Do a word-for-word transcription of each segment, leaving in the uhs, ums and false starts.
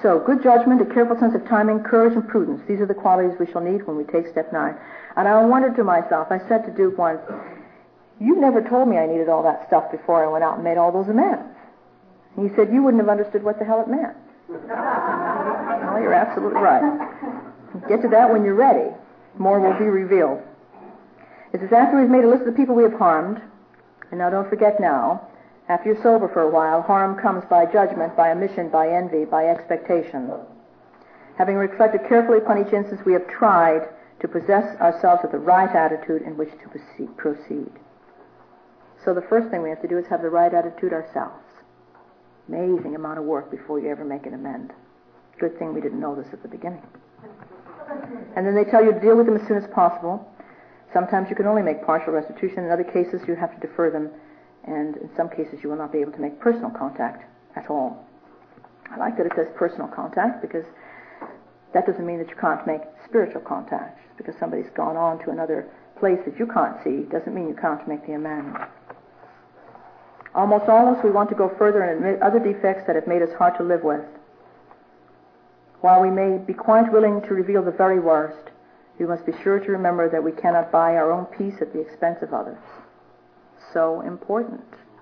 So, good judgment, a careful sense of timing, courage, and prudence. These are the qualities we shall need when we take step nine. And I wondered to myself, I said to Duke once, you never told me I needed all that stuff before I went out and made all those amends. And he said, you wouldn't have understood what the hell it meant. Well, you're absolutely right. Get to that when you're ready. More will be revealed. It says, after we've made a list of the people we have harmed, and now don't forget now, after you're sober for a while, harm comes by judgment, by omission, by envy, by expectation. Having reflected carefully upon each instance, we have tried to possess ourselves with the right attitude in which to proceed. So the first thing we have to do is have the right attitude ourselves. Amazing amount of work before you ever make an amend. Good thing we didn't know this at the beginning. And then they tell you to deal with them as soon as possible. Sometimes you can only make partial restitution. In other cases, you have to defer them. And in some cases, you will not be able to make personal contact at all. I like that it says personal contact, because that doesn't mean that you can't make spiritual contact. Just because somebody's gone on to another place that you can't see doesn't mean you can't make the amends. Almost always we want to go further and admit other defects that have made us hard to live with. While we may be quite willing to reveal the very worst, we must be sure to remember that we cannot buy our own peace at the expense of others. So important.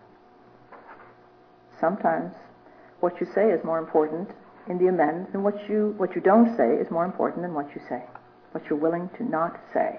Sometimes what you say is more important in the amends than what you what you don't say is more important than what you say, what you're willing to not say.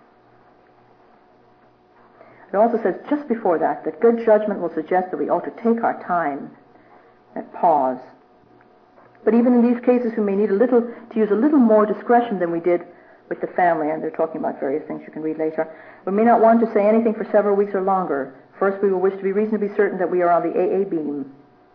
It also says just before that that good judgment will suggest that we ought to take our time and pause. But even in these cases, we may need a little to use a little more discretion than we did with the family, and they're talking about various things you can read later. We may not want to say anything for several weeks or longer. First, we will wish to be reasonably certain that we are on the A A beam.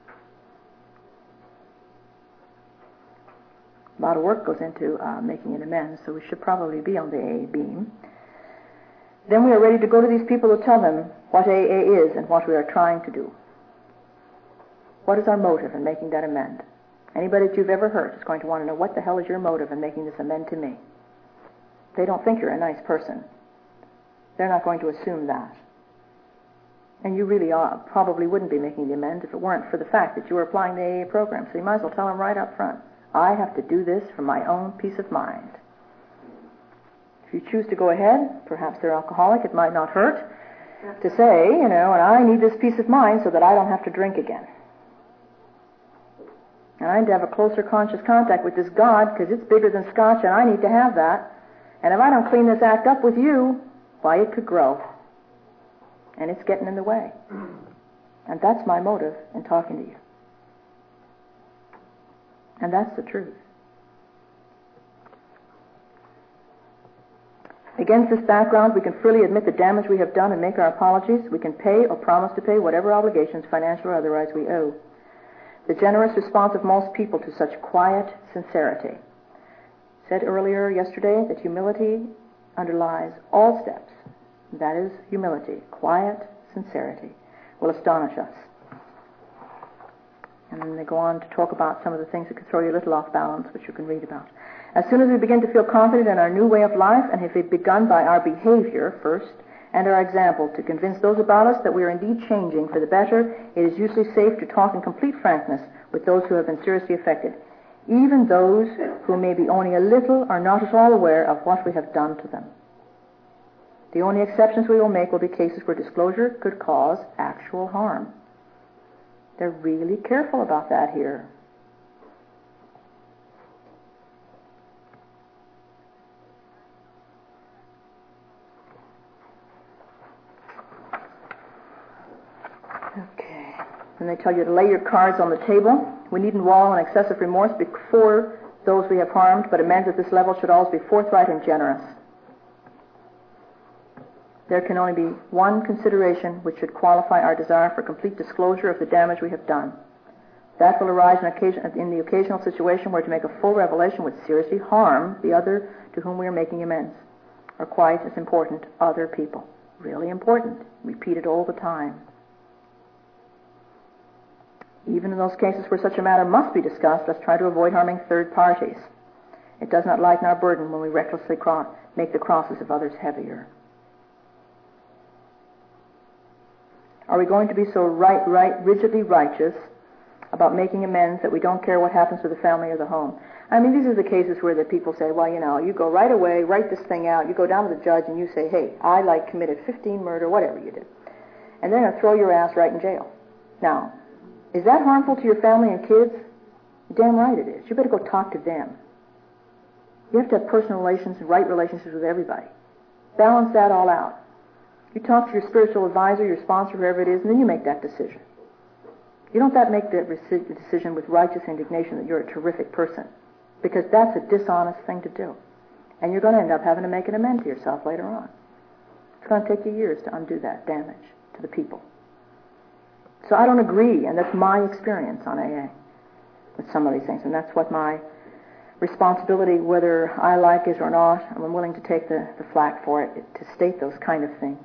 A lot of work goes into uh, making an amends, so we should probably be on the A A beam. Then we are ready to go to these people to tell them what A A is and what we are trying to do. What is our motive in making that amend? Anybody that you've ever hurt is going to want to know, what the hell is your motive in making this amend to me? They don't think you're a nice person. They're not going to assume that. And you really are, probably wouldn't be making the amend if it weren't for the fact that you were applying the A A program. So you might as well tell them right up front, I have to do this for my own peace of mind. If you choose to go ahead, perhaps they're alcoholic, it might not hurt to say, you know, and I need this peace of mind so that I don't have to drink again. And I need to have a closer conscious contact with this God because it's bigger than scotch and I need to have that. And if I don't clean this act up with you, why, it could grow. And it's getting in the way. And that's my motive in talking to you. And that's the truth. Against this background, we can freely admit the damage we have done and make our apologies. We can pay or promise to pay whatever obligations, financial or otherwise, we owe. The generous response of most people to such quiet sincerity. Said earlier yesterday that humility underlies all steps. That is humility, quiet sincerity, will astonish us. And then they go on to talk about some of the things that could throw you a little off balance, which you can read about. As soon as we begin to feel confident in our new way of life, and if we've begun by our behavior first, and our example, to convince those about us that we are indeed changing for the better, it is usually safe to talk in complete frankness with those who have been seriously affected, even those who may be only a little or not at all aware of what we have done to them. The only exceptions we will make will be cases where disclosure could cause actual harm. They're really careful about that here. Okay. And they tell you to lay your cards on the table. We needn't wallow in excessive remorse before those we have harmed, but amends at this level should always be forthright and generous. There can only be one consideration which should qualify our desire for complete disclosure of the damage we have done. That will arise in, occasion, in the occasional situation where to make a full revelation would seriously harm the other to whom we are making amends, or quite as important, other people. Really important. Repeat it all the time. Even in those cases where such a matter must be discussed, let's try to avoid harming third parties. It does not lighten our burden when we recklessly cro- make the crosses of others heavier. Are we going to be so right, right, rigidly righteous about making amends, that we don't care what happens to the family or the home. I mean, these are the cases where the people say, well, you know, you go right away, write this thing out, you go down to the judge and you say, hey, I, like, committed fifteen murder, whatever you did. And they're going to throw your ass right in jail. Now, is that harmful to your family and kids? Damn right it is. You better go talk to them. You have to have personal relations and right relationships with everybody. Balance that all out. You talk to your spiritual advisor, your sponsor, whoever it is, and then you make that decision. You don't that make that decision with righteous indignation that you're a terrific person, because that's a dishonest thing to do. And you're going to end up having to make an amend to yourself later on. It's going to take you years to undo that damage to the people. So I don't agree, and that's my experience on A A with some of these things, and that's what my responsibility, whether I like it or not, I'm willing to take the, the flak for it, to state those kind of things.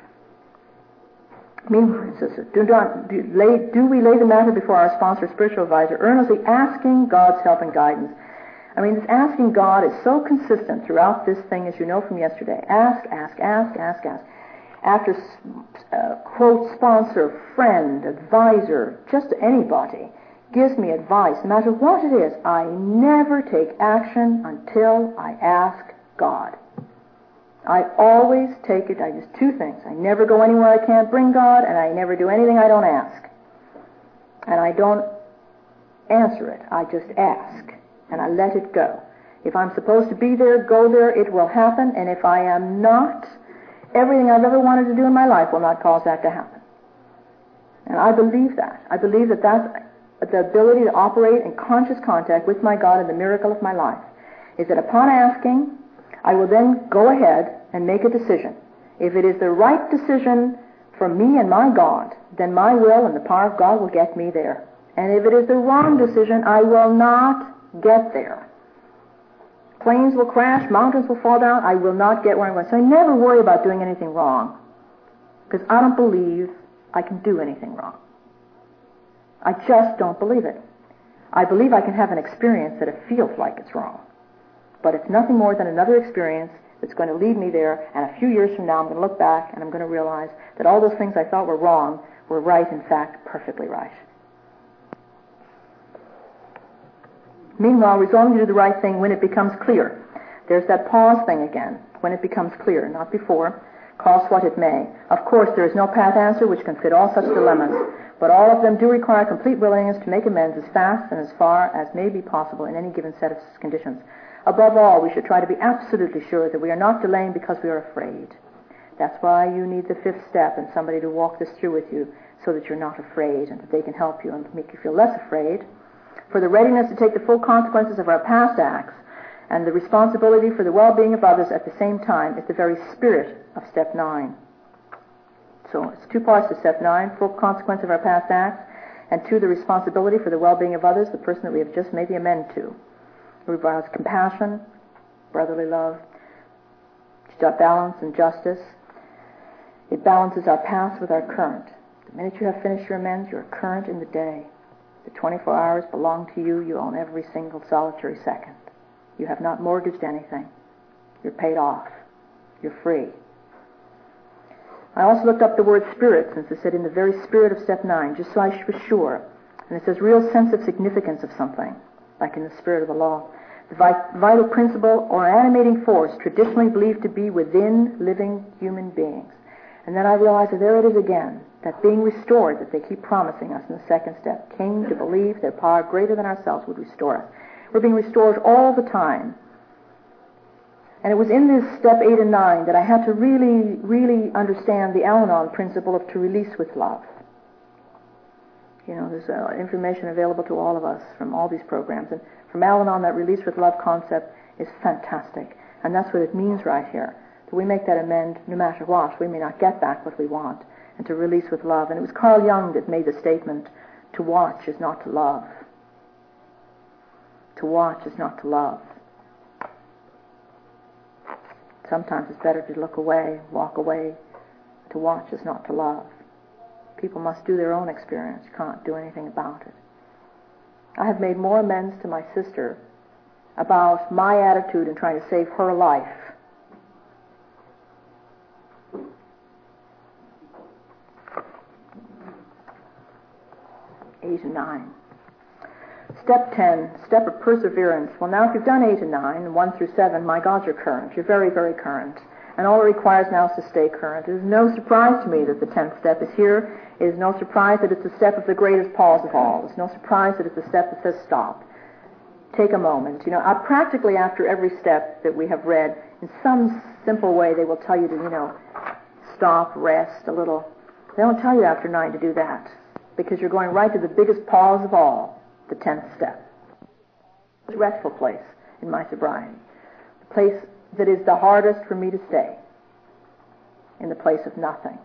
Meanwhile, do, not, do, lay, do we lay the matter before our sponsor, spiritual advisor, earnestly asking God's help and guidance? I mean, this asking God is so consistent throughout this thing, as you know from yesterday. Ask, ask, ask, ask, ask. After, uh, quote, sponsor, friend, advisor, just anybody gives me advice, no matter what it is, I never take action until I ask God. I always take it, I just two things. I never go anywhere I can't bring God, and I never do anything I don't ask. And I don't answer it. I just ask, and I let it go. If I'm supposed to be there, go there, it will happen, and if I am not, everything I've ever wanted to do in my life will not cause that to happen. And I believe that. I believe that that's the ability to operate in conscious contact with my God and the miracle of my life, is that upon asking, I will then go ahead and make a decision. If it is the right decision for me and my God, then my will and the power of God will get me there. And if it is the wrong decision, I will not get there. Planes will crash, mountains will fall down, I will not get where I'm going. So I never worry about doing anything wrong, because I don't believe I can do anything wrong. I just don't believe it. I believe I can have an experience that it feels like it's wrong. But it's nothing more than another experience that's going to lead me there, and a few years from now I'm going to look back and I'm going to realize that all those things I thought were wrong were right, in fact, perfectly right. Meanwhile, resolving to do the right thing when it becomes clear. There's that pause thing again, when it becomes clear, not before. Cost what it may. Of course, there is no pat answer which can fit all such dilemmas, but all of them do require complete willingness to make amends as fast and as far as may be possible in any given set of conditions. Above all, we should try to be absolutely sure that we are not delaying because we are afraid. That's why you need the fifth step and somebody to walk this through with you, so that you're not afraid and that they can help you and make you feel less afraid. For the readiness to take the full consequences of our past acts and the responsibility for the well-being of others at the same time is the very spirit of step nine. So it's two parts to step nine: full consequence of our past acts, and two, the responsibility for the well-being of others, the person that we have just made the amend to. It requires compassion, brotherly love, balance and justice. It balances our past with our current. The minute you have finished your amends, you're current in the day. The twenty-four hours belong to you. You own every single solitary second. You have not mortgaged anything. You're paid off. You're free. I also looked up the word spirit, since it said in the very spirit of step nine, just so I was sure. And it says real sense of significance of something, like in the spirit of the law. The vital principle or animating force traditionally believed to be within living human beings. And then I realized that there it is again, that being restored that they keep promising us in the second step, came to believe that power greater than ourselves would restore us. We're being restored all the time. And it was in this step eight and nine that I had to really, really understand the Al-Anon principle of to release with love. You know, there's uh, information available to all of us from all these programs. And from Al-Anon, that release with love concept is fantastic. And that's what it means right here. That we make that amend no matter what. We may not get back what we want. And to release with love. And it was Carl Jung that made the statement, to watch is not to love. To watch is not to love. Sometimes it's better to look away, walk away. To watch is not to love. People must do their own experience. You can't do anything about it. I have made more amends to my sister about my attitude in trying to save her life eight and nine. Step ten, step of perseverance. Well, now if you've done eight and nine, one through seven, my God, you're current. You're very, very current. And all it requires now is to stay current. It is no surprise to me that the tenth step is here. It is no surprise that it's a step of the greatest pause of all. It's no surprise that it's a step that says stop. Take a moment. You know, I practically after every step that we have read, in some simple way, they will tell you to, you know, stop, rest a little. They don't tell you after nine to do that, because you're going right to the biggest pause of all, the tenth step. It's a restful place in my sobriety. The place that is the hardest for me to stay, in the place of nothing.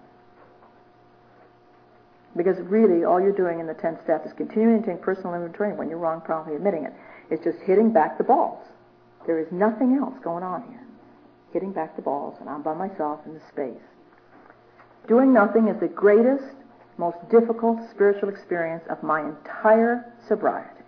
Because really, all you're doing in the tenth step is continuing to take personal inventory, and when you're wrong, promptly admitting it. It's just hitting back the balls. There is nothing else going on here. Hitting back the balls, and I'm by myself in the space. Doing nothing is the greatest, most difficult spiritual experience of my entire sobriety.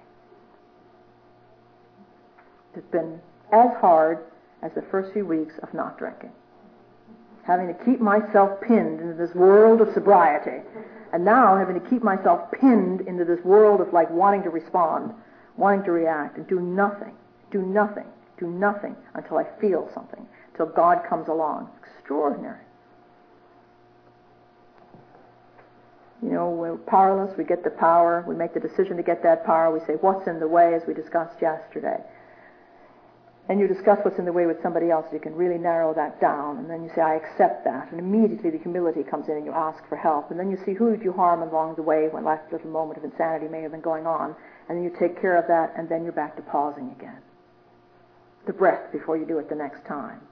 It's been as hard as the first few weeks of not drinking. Having to keep myself pinned into this world of sobriety, and now having to keep myself pinned into this world of like wanting to respond, wanting to react, and do nothing, do nothing, do nothing until I feel something, until God comes along. Extraordinary. You know, we're powerless, we get the power, we make the decision to get that power, we say, what's in the way, as we discussed yesterday. And you discuss what's in the way with somebody else, you can really narrow that down, and then you say, I accept that, and immediately the humility comes in and you ask for help, and then you see who did you harm along the way when that little moment of insanity may have been going on, and then you take care of that, and then you're back to pausing again. The breath before you do it the next time.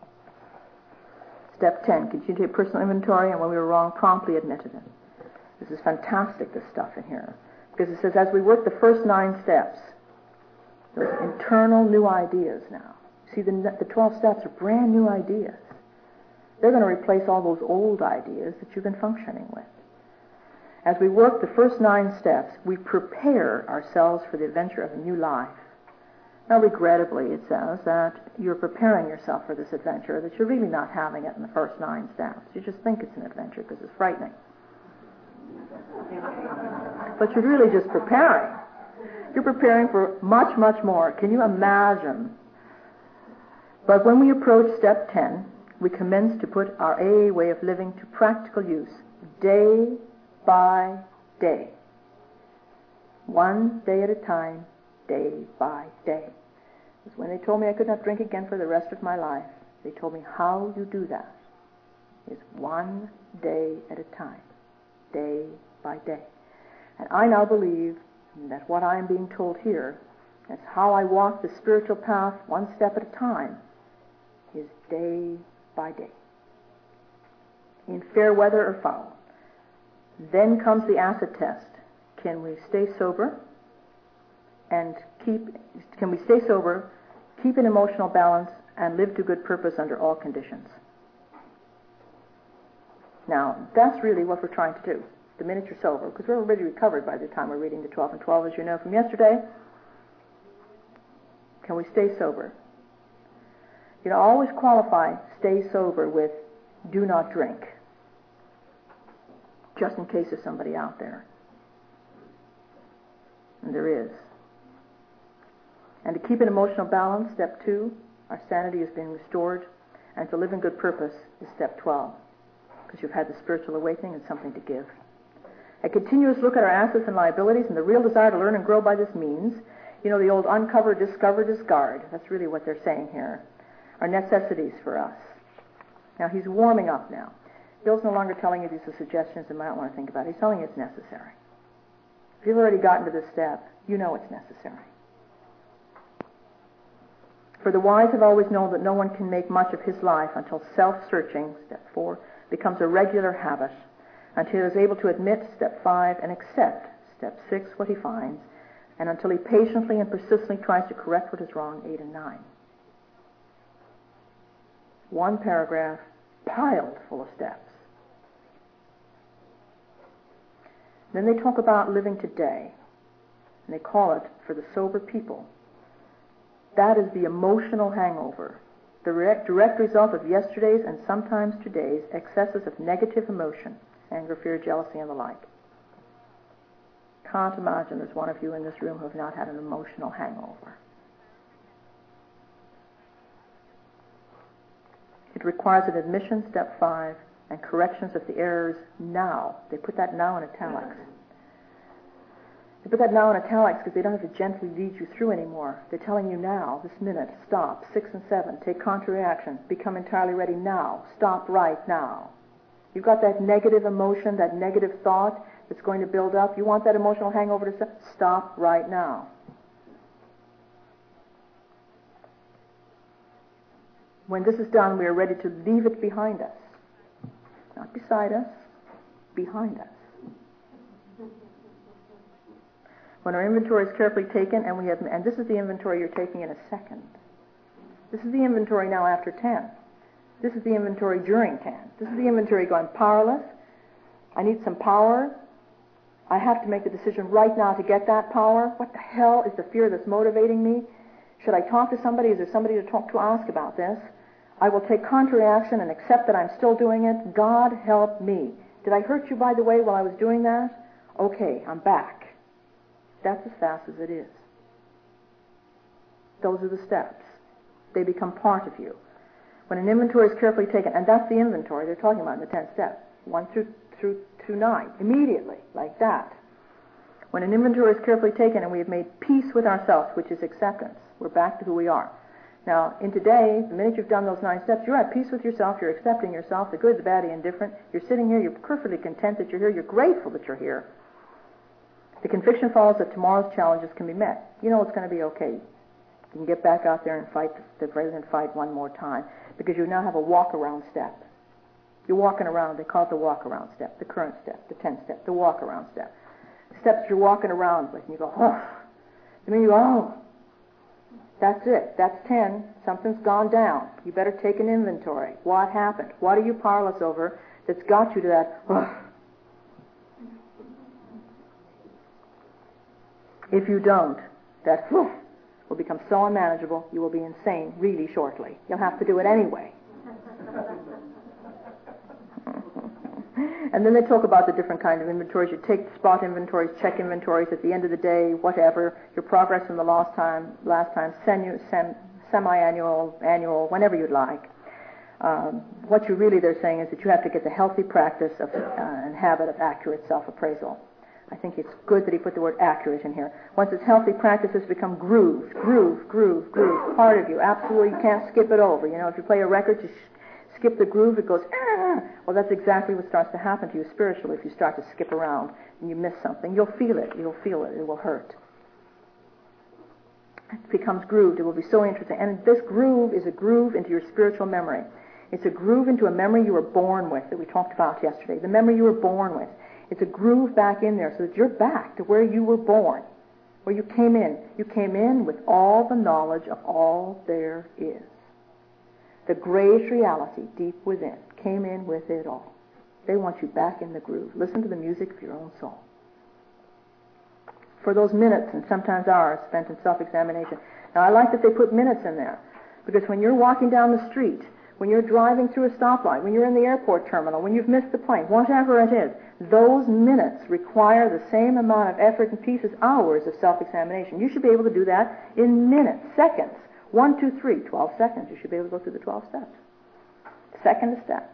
Step ten, continue to take personal inventory, and when we were wrong, promptly admitted it. This is fantastic, this stuff in here. Because it says, as we work the first nine steps, those internal new ideas now. See, the, the twelve steps are brand new ideas. They're going to replace all those old ideas that you've been functioning with. As we work the first nine steps, we prepare ourselves for the adventure of a new life. Now, regrettably, it says that you're preparing yourself for this adventure, that you're really not having it in the first nine steps. You just think it's an adventure because it's frightening. But you're really just preparing. You're preparing for much, much more. Can you imagine? But when we approach step ten, we commence to put our A A way of living to practical use, day by day. One day at a time, day by day. Because when they told me I could not drink again for the rest of my life, they told me how you do that is one day at a time, day by day. And I now believe that what I am being told here, that's how I walk the spiritual path one step at a time, is day by day. In fair weather or foul. Then comes the acid test. Can we stay sober and keep, can we stay sober, keep an emotional balance, and live to good purpose under all conditions? Now, that's really what we're trying to do. The minute you're sober, because we're already recovered by the time we're reading the twelve and twelve, as you know from yesterday. Can we stay sober? You know, always qualify stay sober with do not drink, just in case there's somebody out there. And there is. And to keep an emotional balance, step two, our sanity is being restored, and to live in good purpose is step twelve, because you've had the spiritual awakening and something to give. A continuous look at our assets and liabilities and the real desire to learn and grow by this means, you know, the old uncover, discover, discard, that's really what they're saying here, are necessities for us. Now, he's warming up now. Bill's no longer telling you these are suggestions you might want to think about. He's telling you it's necessary. If you've already gotten to this step, you know it's necessary. For the wise have always known that no one can make much of his life until self-searching, step four, becomes a regular habit, until he is able to admit, step five, and accept, step six, what he finds, and until he patiently and persistently tries to correct what is wrong, eight and nine. One paragraph piled full of steps. Then they talk about living today, and they call it, for the sober people, that is the emotional hangover, the direct, direct result of yesterday's and sometimes today's excesses of negative emotion, anger, fear, jealousy, and the like. can't imagine there's one of you in this room who have not had an emotional hangover. It requires an admission, step five, and corrections of the errors now. They put that now in italics. They put that now in italics because they don't have to gently lead you through anymore. They're telling you now, this minute, stop, six and seven, take contrary action, become entirely ready now, stop right now. You've got that negative emotion, that negative thought that's going to build up. You want that emotional hangover to stop right now. When this is done, we are ready to leave it behind us. Not beside us, behind us. When our inventory is carefully taken, and we have, and this is the inventory you're taking in a second. This is the inventory now after ten. This is the inventory during ten. This is the inventory going powerless. I need some power. I have to make the decision right now to get that power. What the hell is the fear that's motivating me? Should I talk to somebody? Is there somebody to talk to ask about this? I will take contrary action and accept that I'm still doing it. God help me. Did I hurt you, by the way, while I was doing that? Okay, I'm back. That's as fast as it is. Those are the steps. They become part of you. When an inventory is carefully taken, and that's the inventory they're talking about in the tenth step, one through, through, through nine, immediately, like that. When an inventory is carefully taken and we have made peace with ourselves, which is acceptance, we're back to who we are. Now, in today, the minute you've done those nine steps, you're at peace with yourself, you're accepting yourself, the good, the bad, the indifferent. You're sitting here, you're perfectly content that you're here, you're grateful that you're here. The conviction follows that tomorrow's challenges can be met. You know it's going to be okay. You can get back out there and fight the present fight one more time because you now have a walk-around step. You're walking around. They call it the walk-around step, the current step, the tenth step, the walk-around step. The steps you're walking around with, and you go, oh. And then you go, oh. That's it. That's ten. Something's gone down. You better take an inventory. What happened? What are you powerless over that's got you to that, oh. If you don't, that whew, will become so unmanageable, you will be insane really shortly. You'll have to do it anyway. And then they talk about the different kind of inventories. You take spot inventories, check inventories at the end of the day, whatever, your progress from the last time, last time, semi, sem, semi-annual, annual, whenever you'd like. Um, what you really, they're saying, is that you have to get the healthy practice of, uh, and habit of accurate self-appraisal. I think it's good that he put the word accurate in here. Once it's healthy practices become grooved, groove, groove, groove, part of you. Absolutely, you can't skip it over. You know, if you play a record, you sh- skip the groove, it goes, ah! Well, that's exactly what starts to happen to you spiritually if you start to skip around and you miss something. You'll feel it. You'll feel it. It will hurt. It becomes grooved. It will be so interesting. And this groove is a groove into your spiritual memory. It's a groove into a memory you were born with that we talked about yesterday, the memory you were born with. It's a groove back in there so that you're back to where you were born, where you came in. You came in with all the knowledge of all there is. The grayish reality deep within came in with it all. They want you back in the groove. Listen to the music of your own soul. For those minutes and sometimes hours spent in self-examination. Now, I like that they put minutes in there, because when you're walking down the street, when you're driving through a stoplight, when you're in the airport terminal, when you've missed the plane, whatever it is, those minutes require the same amount of effort and peace as hours of self-examination. You should be able to do that in minutes, seconds. One, two, three, twelve seconds. You should be able to go through the twelve steps. Second step.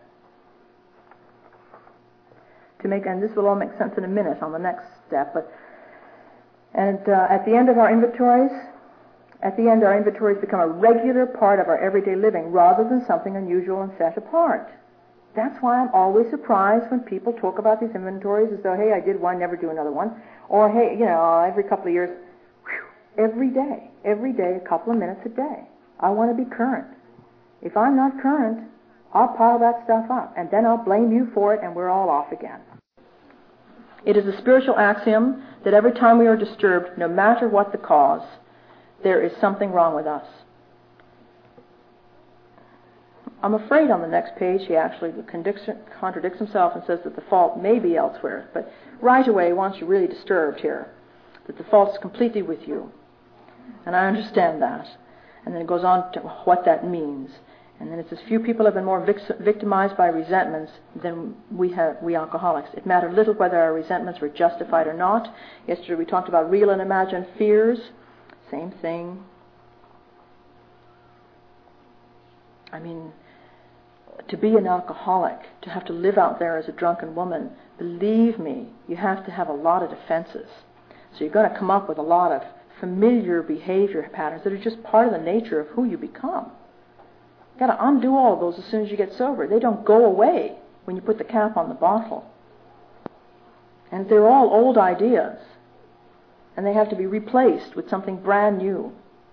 To make, and this will all make sense in a minute on the next step, but and uh, at the end of our inventories, at the end our inventories become a regular part of our everyday living rather than something unusual and set apart. That's why I'm always surprised when people talk about these inventories as though, hey, I did one, never do another one. Or, hey, you know, every couple of years, whew, every day, every day, a couple of minutes a day. I want to be current. If I'm not current, I'll pile that stuff up, and then I'll blame you for it, and we're all off again. It is a spiritual axiom that every time we are disturbed, no matter what the cause, there is something wrong with us. I'm afraid on the next page he actually contradicts himself and says that the fault may be elsewhere. But right away, once you're really disturbed here, that the fault is completely with you. And I understand that. And then it goes on to what that means. And then it's as few people have been more vic- victimized by resentments than we have, we alcoholics. It mattered little whether our resentments were justified or not. Yesterday we talked about real and imagined fears. Same thing. I mean, to be an alcoholic, to have to live out there as a drunken woman, believe me, you have to have a lot of defenses. So you're going to come up with a lot of familiar behavior patterns that are just part of the nature of who you become. You've got to undo all of those as soon as you get sober. They don't go away when you put the cap on the bottle. And they're all old ideas. And they have to be replaced with something brand new.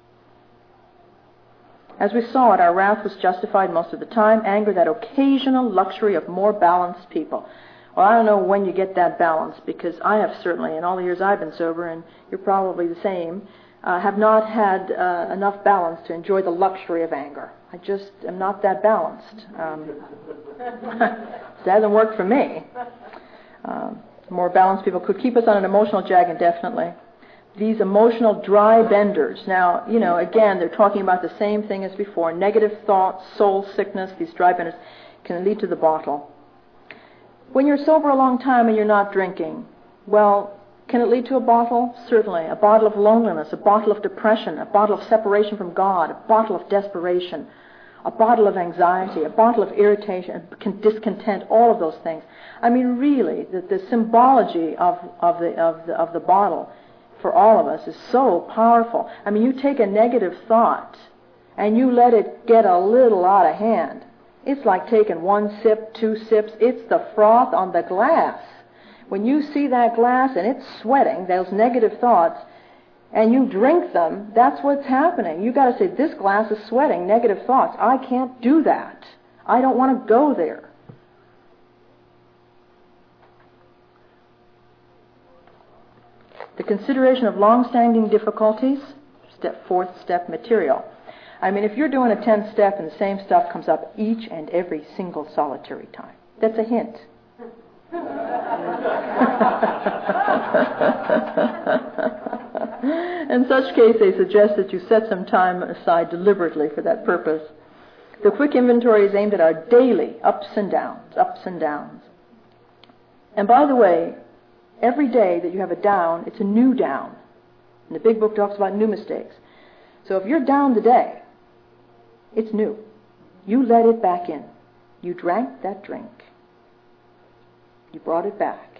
As we saw it, our wrath was justified most of the time. Anger, that occasional luxury of more balanced people. Well, I don't know when you get that balance, because I have certainly, in all the years I've been sober, and you're probably the same, uh, have not had uh, enough balance to enjoy the luxury of anger. I just am not that balanced. Um, it hasn't worked for me. Uh, more balanced people could keep us on an emotional jag indefinitely. These emotional dry benders. Now, you know, again, they're talking about the same thing as before. Negative thoughts, soul sickness, these dry benders can lead to the bottle. When you're sober a long time and you're not drinking, well, can it lead to a bottle? Certainly. A bottle of loneliness, a bottle of depression, a bottle of separation from God, a bottle of desperation, a bottle of anxiety, a bottle of irritation, discontent, all of those things. I mean, really, the, the symbology of, of, the, of, the, of the bottle for all of us is so powerful. I mean, you take a negative thought and you let it get a little out of hand. It's like taking one sip, two sips. It's the froth on the glass. When you see that glass and it's sweating, those negative thoughts, and you drink them, that's what's happening. You've got to say, this glass is sweating, negative thoughts. I can't do that. I don't want to go there. The consideration of long-standing difficulties, step fourth step, material. I mean, if you're doing a ten-step and the same stuff comes up each and every single solitary time, that's a hint. In such case, they suggest that you set some time aside deliberately for that purpose. The quick inventory is aimed at our daily ups and downs, ups and downs. And by the way, every day that you have a down, it's a new down. And the big book talks about new mistakes. So if you're down today, it's new. You let it back in. You drank that drink. You brought it back.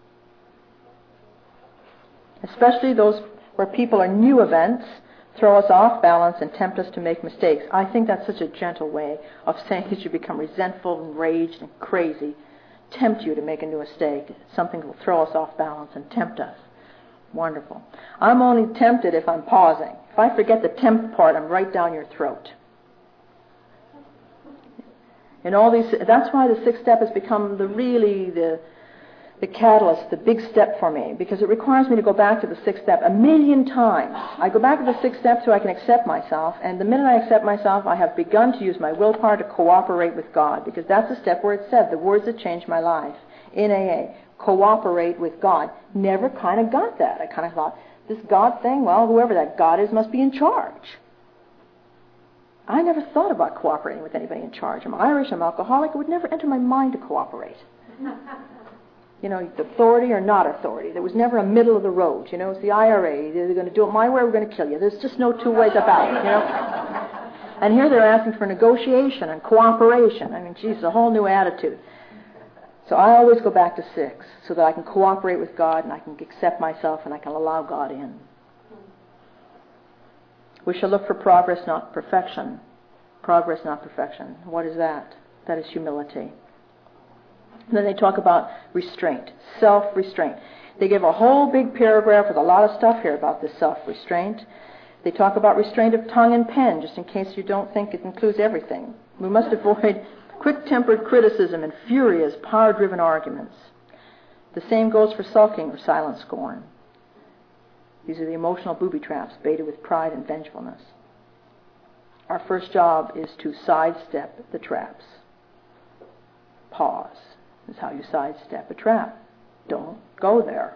Especially those where people are new events, throw us off balance and tempt us to make mistakes. I think that's such a gentle way of saying that you become resentful, enraged, and crazy. Tempt you to make a new mistake. Something will throw us off balance and tempt us. Wonderful. I'm only tempted if I'm pausing. If I forget the tempt part, I'm right down your throat. And all these, that's why the sixth step has become the really the the catalyst, the big step for me, because it requires me to go back to the sixth step a million times. I go back to the sixth step so I can accept myself, and the minute I accept myself, I have begun to use my willpower to cooperate with God, because that's the step where it said the words that changed my life in A A. Cooperate with God. Never kind of got that. I kind of thought, this God thing, well, whoever that God is must be in charge. I never thought about cooperating with anybody in charge. I'm Irish, I'm alcoholic. It would never enter my mind to cooperate. You know, authority or not authority. There was never a middle of the road. You know, it's the I R A. They're going to do it my way or we're going to kill you. There's just no two ways about it, you know. And here they're asking for negotiation and cooperation. I mean, geez, a whole new attitude. So I always go back to six so that I can cooperate with God and I can accept myself and I can allow God in. We shall look for progress, not perfection. Progress, not perfection. What is that? That is humility. And then they talk about restraint, self-restraint. They give a whole big paragraph with a lot of stuff here about this self-restraint. They talk about restraint of tongue and pen, just in case you don't think it includes everything. We must avoid quick-tempered criticism and furious, power-driven arguments. The same goes for sulking or silent scorn. These are the emotional booby traps baited with pride and vengefulness. Our first job is to sidestep the traps. Pause is how you sidestep a trap. Don't go there.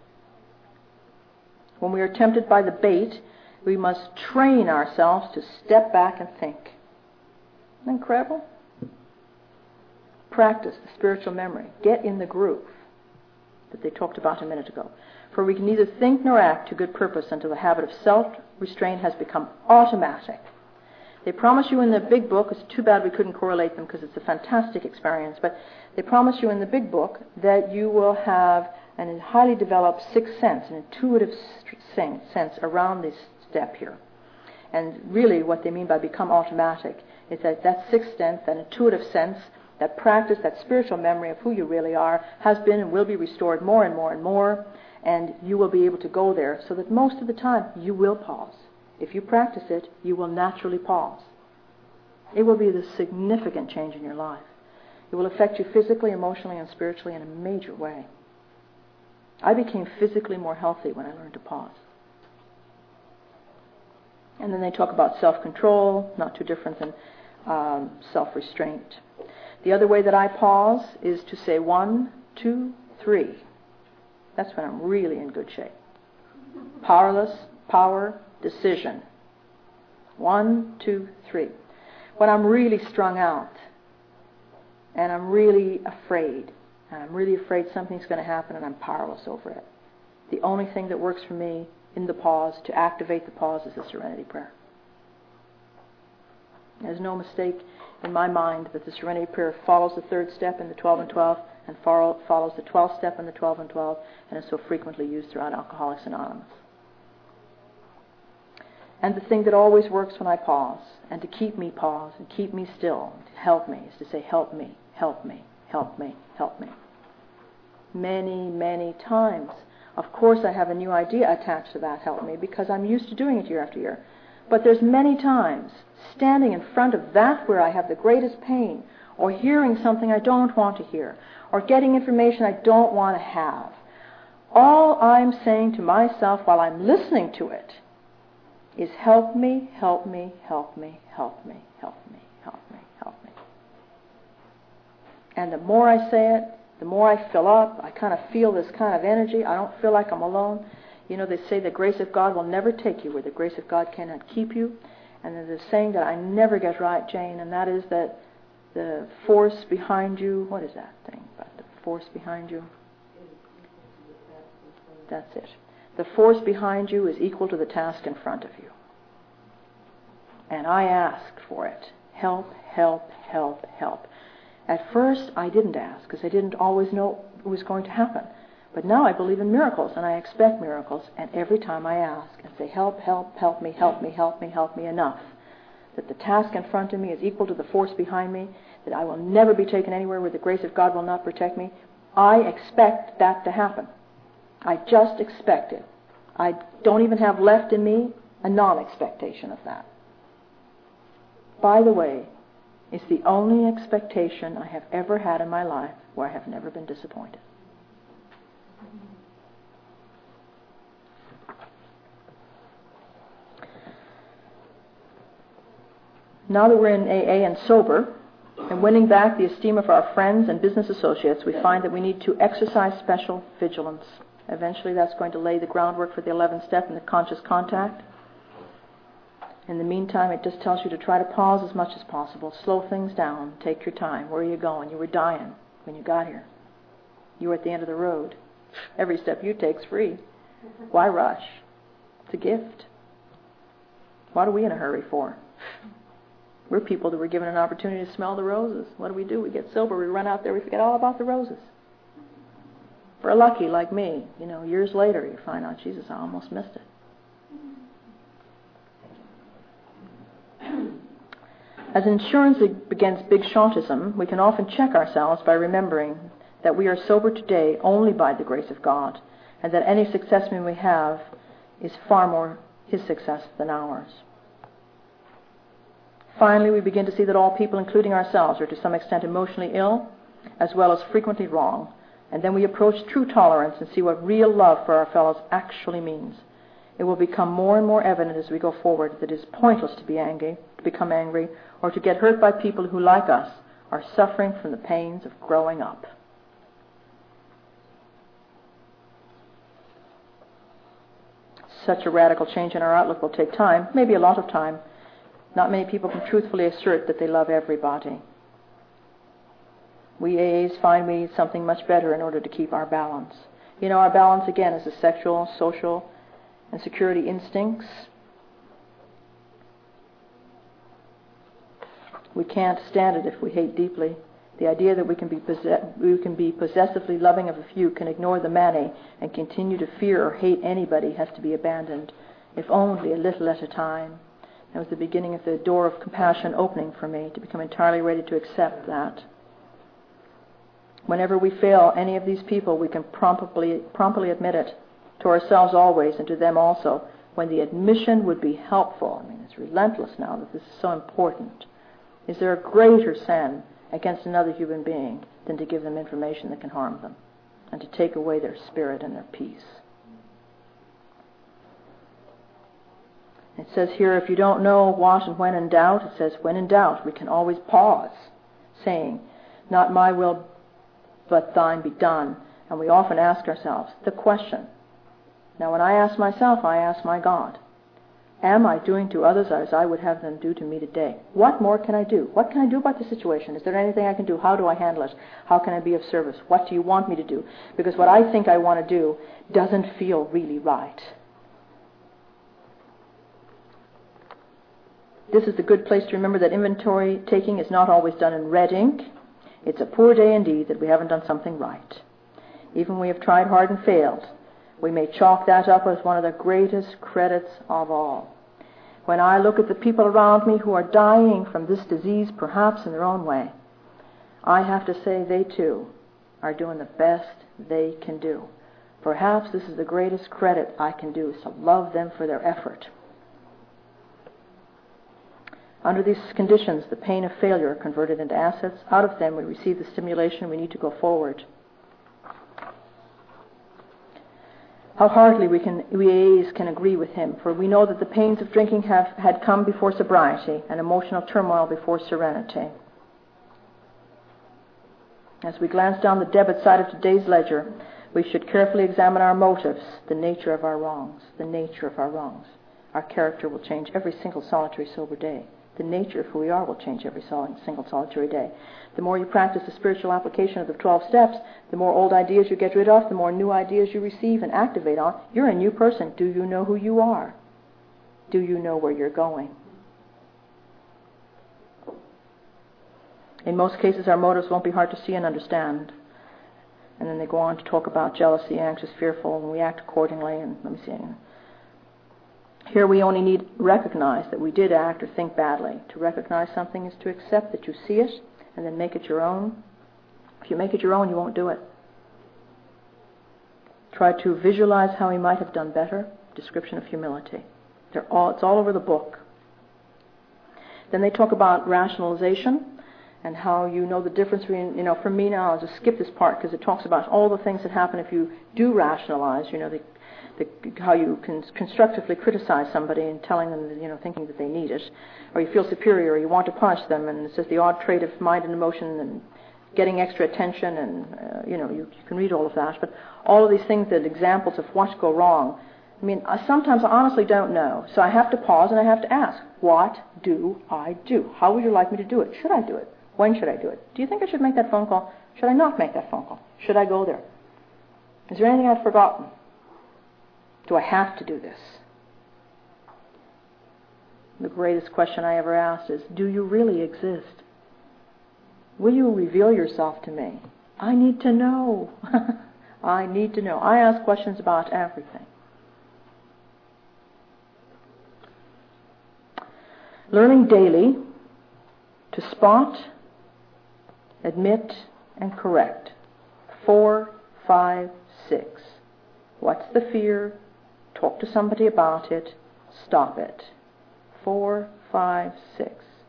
When we are tempted by the bait, we must train ourselves to step back and think. Isn't that incredible? Practice the spiritual memory. Get in the groove that they talked about a minute ago. For we can neither think nor act to good purpose until the habit of self-restraint has become automatic. They promise you in the big book, it's too bad we couldn't correlate them because it's a fantastic experience, but they promise you in the big book that you will have a highly developed sixth sense, an intuitive sense around this step here. And really what they mean by become automatic is that that sixth sense, that intuitive sense, that practice, that spiritual memory of who you really are has been and will be restored more and more and more, and you will be able to go there so that most of the time you will pause. If you practice it, you will naturally pause. It will be the significant change in your life. It will affect you physically, emotionally, and spiritually in a major way. I became physically more healthy when I learned to pause. And then they talk about self-control, not too different than um, self-restraint. The other way that I pause is to say one, two, three. That's when I'm really in good shape. Powerless, power, decision. One, two, three. When I'm really strung out and I'm really afraid, and I'm really afraid something's going to happen and I'm powerless over it. The only thing that works for me in the pause, to activate the pause, is the Serenity Prayer. There's no mistake in my mind that the Serenity Prayer follows the third step in the twelve and twelve and follow, follows the twelfth step in the twelve and twelve, and is so frequently used throughout Alcoholics Anonymous. And the thing that always works when I pause, and to keep me pause and keep me still, to help me, is to say, help me, help me, help me, help me. Many, many times. Of course I have a new idea attached to that, help me, because I'm used to doing it year after year. But there's many times standing in front of that where I have the greatest pain, or hearing something I don't want to hear, or getting information I don't want to have. All I'm saying to myself while I'm listening to it is help me, help me, help me, help me, help me, help me, help me. And the more I say it, the more I fill up. I kind of feel this kind of energy. I don't feel like I'm alone. You know, they say the grace of God will never take you where the grace of God cannot keep you. And there's a saying that I never get right, Jane, and that is that the force behind you, what is that thing about the force behind you? That's it. The force behind you is equal to the task in front of you. And I asked for it. Help, help, help, help. At first, I didn't ask because I didn't always know it was going to happen. But now I believe in miracles, and I expect miracles. And every time I ask and say, help, help, help me, help me, help me, help me enough, that the task in front of me is equal to the force behind me, that I will never be taken anywhere where the grace of God will not protect me, I expect that to happen. I just expect it. I don't even have left in me a non-expectation of that. By the way, it's the only expectation I have ever had in my life where I have never been disappointed. Now that we're in A A and sober, and winning back the esteem of our friends and business associates, we find that we need to exercise special vigilance. Eventually that's going to lay the groundwork for the eleventh step in the conscious contact. In the meantime, it just tells you to try to pause as much as possible. Slow things down. Take your time. Where are you going? You were dying when you got here. You were at the end of the road. Every step you take is free. Why rush? It's a gift. What are we in a hurry for? We're people that were given an opportunity to smell the roses. What do we do? We get sober. We run out there. We forget all about the roses. If we're lucky, like me, you know, years later, you find out, Jesus, I almost missed it. As insurance against big shontism, we can often check ourselves by remembering that we are sober today only by the grace of God, and that any success we may have is far more His success than ours. Finally, we begin to see that all people, including ourselves, are to some extent emotionally ill, as well as frequently wrong, and then we approach true tolerance and see what real love for our fellows actually means. It will become more and more evident as we go forward that it is pointless to be angry, to become angry, or to get hurt by people who, like us, are suffering from the pains of growing up. Such a radical change in our outlook will take time, maybe a lot of time, Not many people can truthfully assert that they love everybody. We A As find we need something much better in order to keep our balance. You know, our balance, again, is the sexual, social, and security instincts. We can't stand it if we hate deeply. The idea that we can be possess- we can be possessively loving of a few, can ignore the many, and continue to fear or hate anybody has to be abandoned, if only a little at a time. That was the beginning of the door of compassion opening for me, to become entirely ready to accept that. Whenever we fail any of these people, we can promptly, promptly admit it, to ourselves always and to them also, when the admission would be helpful. I mean, it's relentless now that this is so important. Is there a greater sin against another human being than to give them information that can harm them and to take away their spirit and their peace? It says here, if you don't know what and when in doubt, it says, when in doubt, we can always pause, saying, not my will, but thine be done. And we often ask ourselves the question. Now, when I ask myself, I ask my God, am I doing to others as I would have them do to me today? What more can I do? What can I do about the situation? Is there anything I can do? How do I handle it? How can I be of service? What do you want me to do? Because what I think I want to do doesn't feel really right. This is a good place to remember that inventory taking is not always done in red ink. It's a poor day indeed that we haven't done something right. Even when we have tried hard and failed, we may chalk that up as one of the greatest credits of all. When I look at the people around me who are dying from this disease, perhaps in their own way, I have to say they too are doing the best they can do. Perhaps this is the greatest credit I can do, is to love them for their effort. Under these conditions, the pain of failure are converted into assets. Out of them, we receive the stimulation we need to go forward. How heartily we can, we A As can agree with him, for we know that the pains of drinking have had come before sobriety and emotional turmoil before serenity. As we glance down the debit side of today's ledger, we should carefully examine our motives, the nature of our wrongs, the nature of our wrongs. Our character will change every single solitary sober day. The nature of who we are will change every single solitary day. The more you practice the spiritual application of the twelve steps, the more old ideas you get rid of, the more new ideas you receive and activate on. You're a new person. Do you know who you are? Do you know where you're going? In most cases, our motives won't be hard to see and understand. And then they go on to talk about jealousy, anxious, fearful, and we act accordingly. And let me see. Here we only need to recognize that we did act or think badly. To recognize something is to accept that you see it and then make it your own. If you make it your own, you won't do it. Try to visualize how he might have done better. Description of humility. They're all, it's all over the book. Then they talk about rationalization and how you know the difference between, you know, for me now, I'll just skip this part because it talks about all the things that happen if you do rationalize, you know, the The, how you can constructively criticize somebody and telling them, that, you know, thinking that they need it, or you feel superior, or you want to punish them, and it's just the odd trait of mind and emotion, and getting extra attention, and uh, you know, you, you can read all of that. But all of these things, that examples of what go wrong. I mean, I sometimes I honestly don't know, so I have to pause and I have to ask, what do I do? How would you like me to do it? Should I do it? When should I do it? Do you think I should make that phone call? Should I not make that phone call? Should I go there? Is there anything I've forgotten? Do I have to do this? The greatest question I ever asked is, do you really exist? Will you reveal yourself to me? I need to know. I need to know. I ask questions about everything. Learning daily to spot, admit, and correct. Four, five, six. What's the fear? Talk to somebody about it. Stop it. Four, five, six.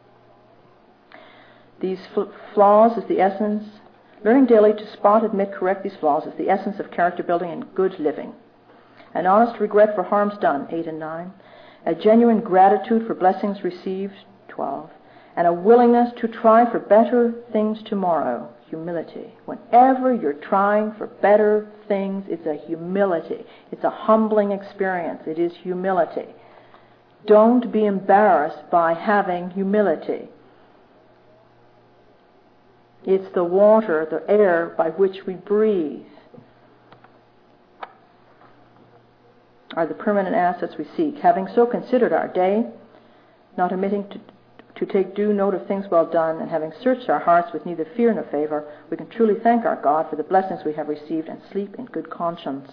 These fl- flaws is the essence. Learning daily to spot, admit, correct these flaws is the essence of character building and good living. An honest regret for harms done, eight and nine. A genuine gratitude for blessings received, twelve. And a willingness to try for better things tomorrow, humility. Whenever you're trying for better things, it's a humility. It's a humbling experience. It is humility. Don't be embarrassed by having humility. It's the water, the air by which we breathe, are the permanent assets we seek. Having so considered our day, not omitting to, to take due note of things well done, and having searched our hearts with neither fear nor favor, we can truly thank our God for the blessings we have received and sleep in good conscience.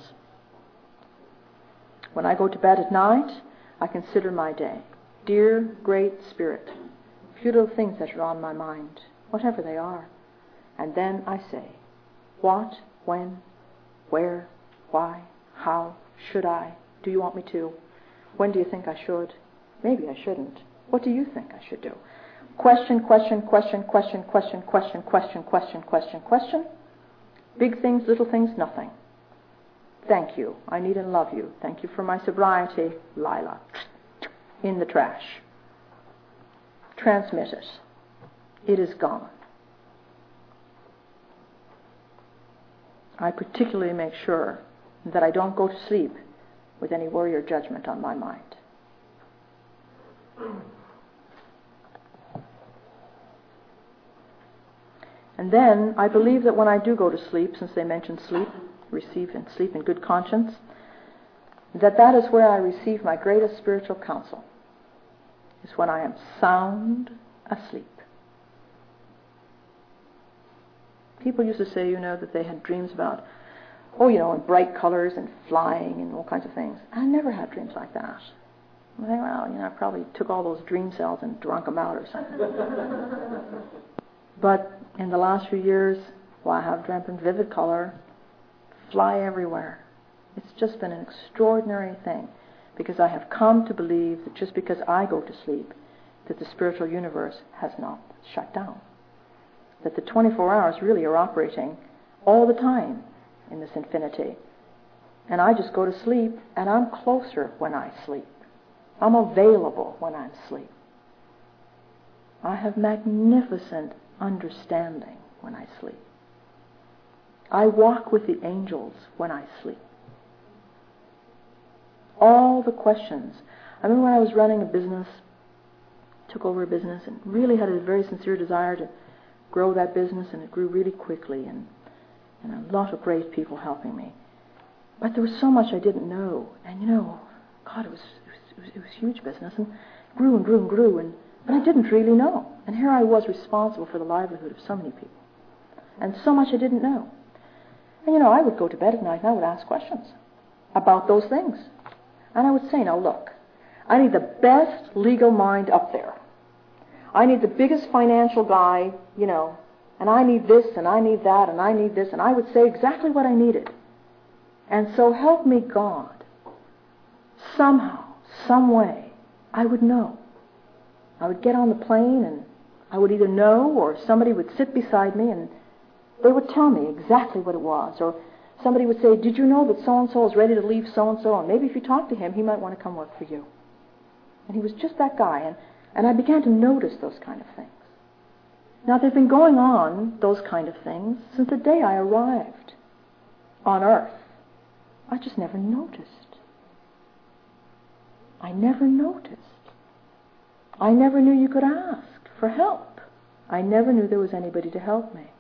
When I go to bed at night, I consider my day. Dear Great Spirit, few little things that are on my mind, whatever they are. And then I say, what, when, where, why, how, should I? Do you want me to? When do you think I should? Maybe I shouldn't. What do you think I should do? Question, question, question, question, question, question, question, question, question, question. Big things, little things, nothing. Thank you. I need and love you. Thank you for my sobriety, Lila. In the trash. Transmit it. It is gone. I particularly make sure that I don't go to sleep with any worry or judgment on my mind. And then I believe that when I do go to sleep, since they mentioned sleep, receive and sleep in good conscience, that that is where I receive my greatest spiritual counsel, is when I am sound asleep. People used to say, you know, that they had dreams about, oh, you know, in bright colors and flying and all kinds of things. I never had dreams like that. I think, well, you know, I probably took all those dream cells and drunk them out or something. But in the last few years, well, I have dreamt in vivid color, fly everywhere. It's just been an extraordinary thing, because I have come to believe that just because I go to sleep, that the spiritual universe has not shut down. That the twenty-four hours really are operating all the time in this infinity. And I just go to sleep, and I'm closer when I sleep. I'm available when I'm asleep. I have magnificent understanding when I sleep. I walk with the angels when I sleep. All the questions. I remember when I was running a business, took over a business, and really had a very sincere desire to grow that business, and it grew really quickly, and, and a lot of great people helping me. But there was so much I didn't know, and you know, God, it was it was, it was huge business, and grew and grew and grew, and but I didn't really know. And here I was responsible for the livelihood of so many people, and so much I didn't know. And you know, I would go to bed at night and I would ask questions about those things, and I would say, now look, I need the best legal mind up there. I need the biggest financial guy, you know, and I need this, and I need that, and I need this, and I would say exactly what I needed. And so help me God, somehow, some way, I would know. I would get on the plane, and I would either know, or somebody would sit beside me, and they would tell me exactly what it was. Or somebody would say, did you know that so-and-so is ready to leave so-and-so, and maybe if you talk to him, he might want to come work for you. And he was just that guy, and And I began to notice those kind of things. Now, they've been going on, those kind of things, since the day I arrived on earth. I just never noticed. I never noticed. I never knew you could ask for help. I never knew there was anybody to help me.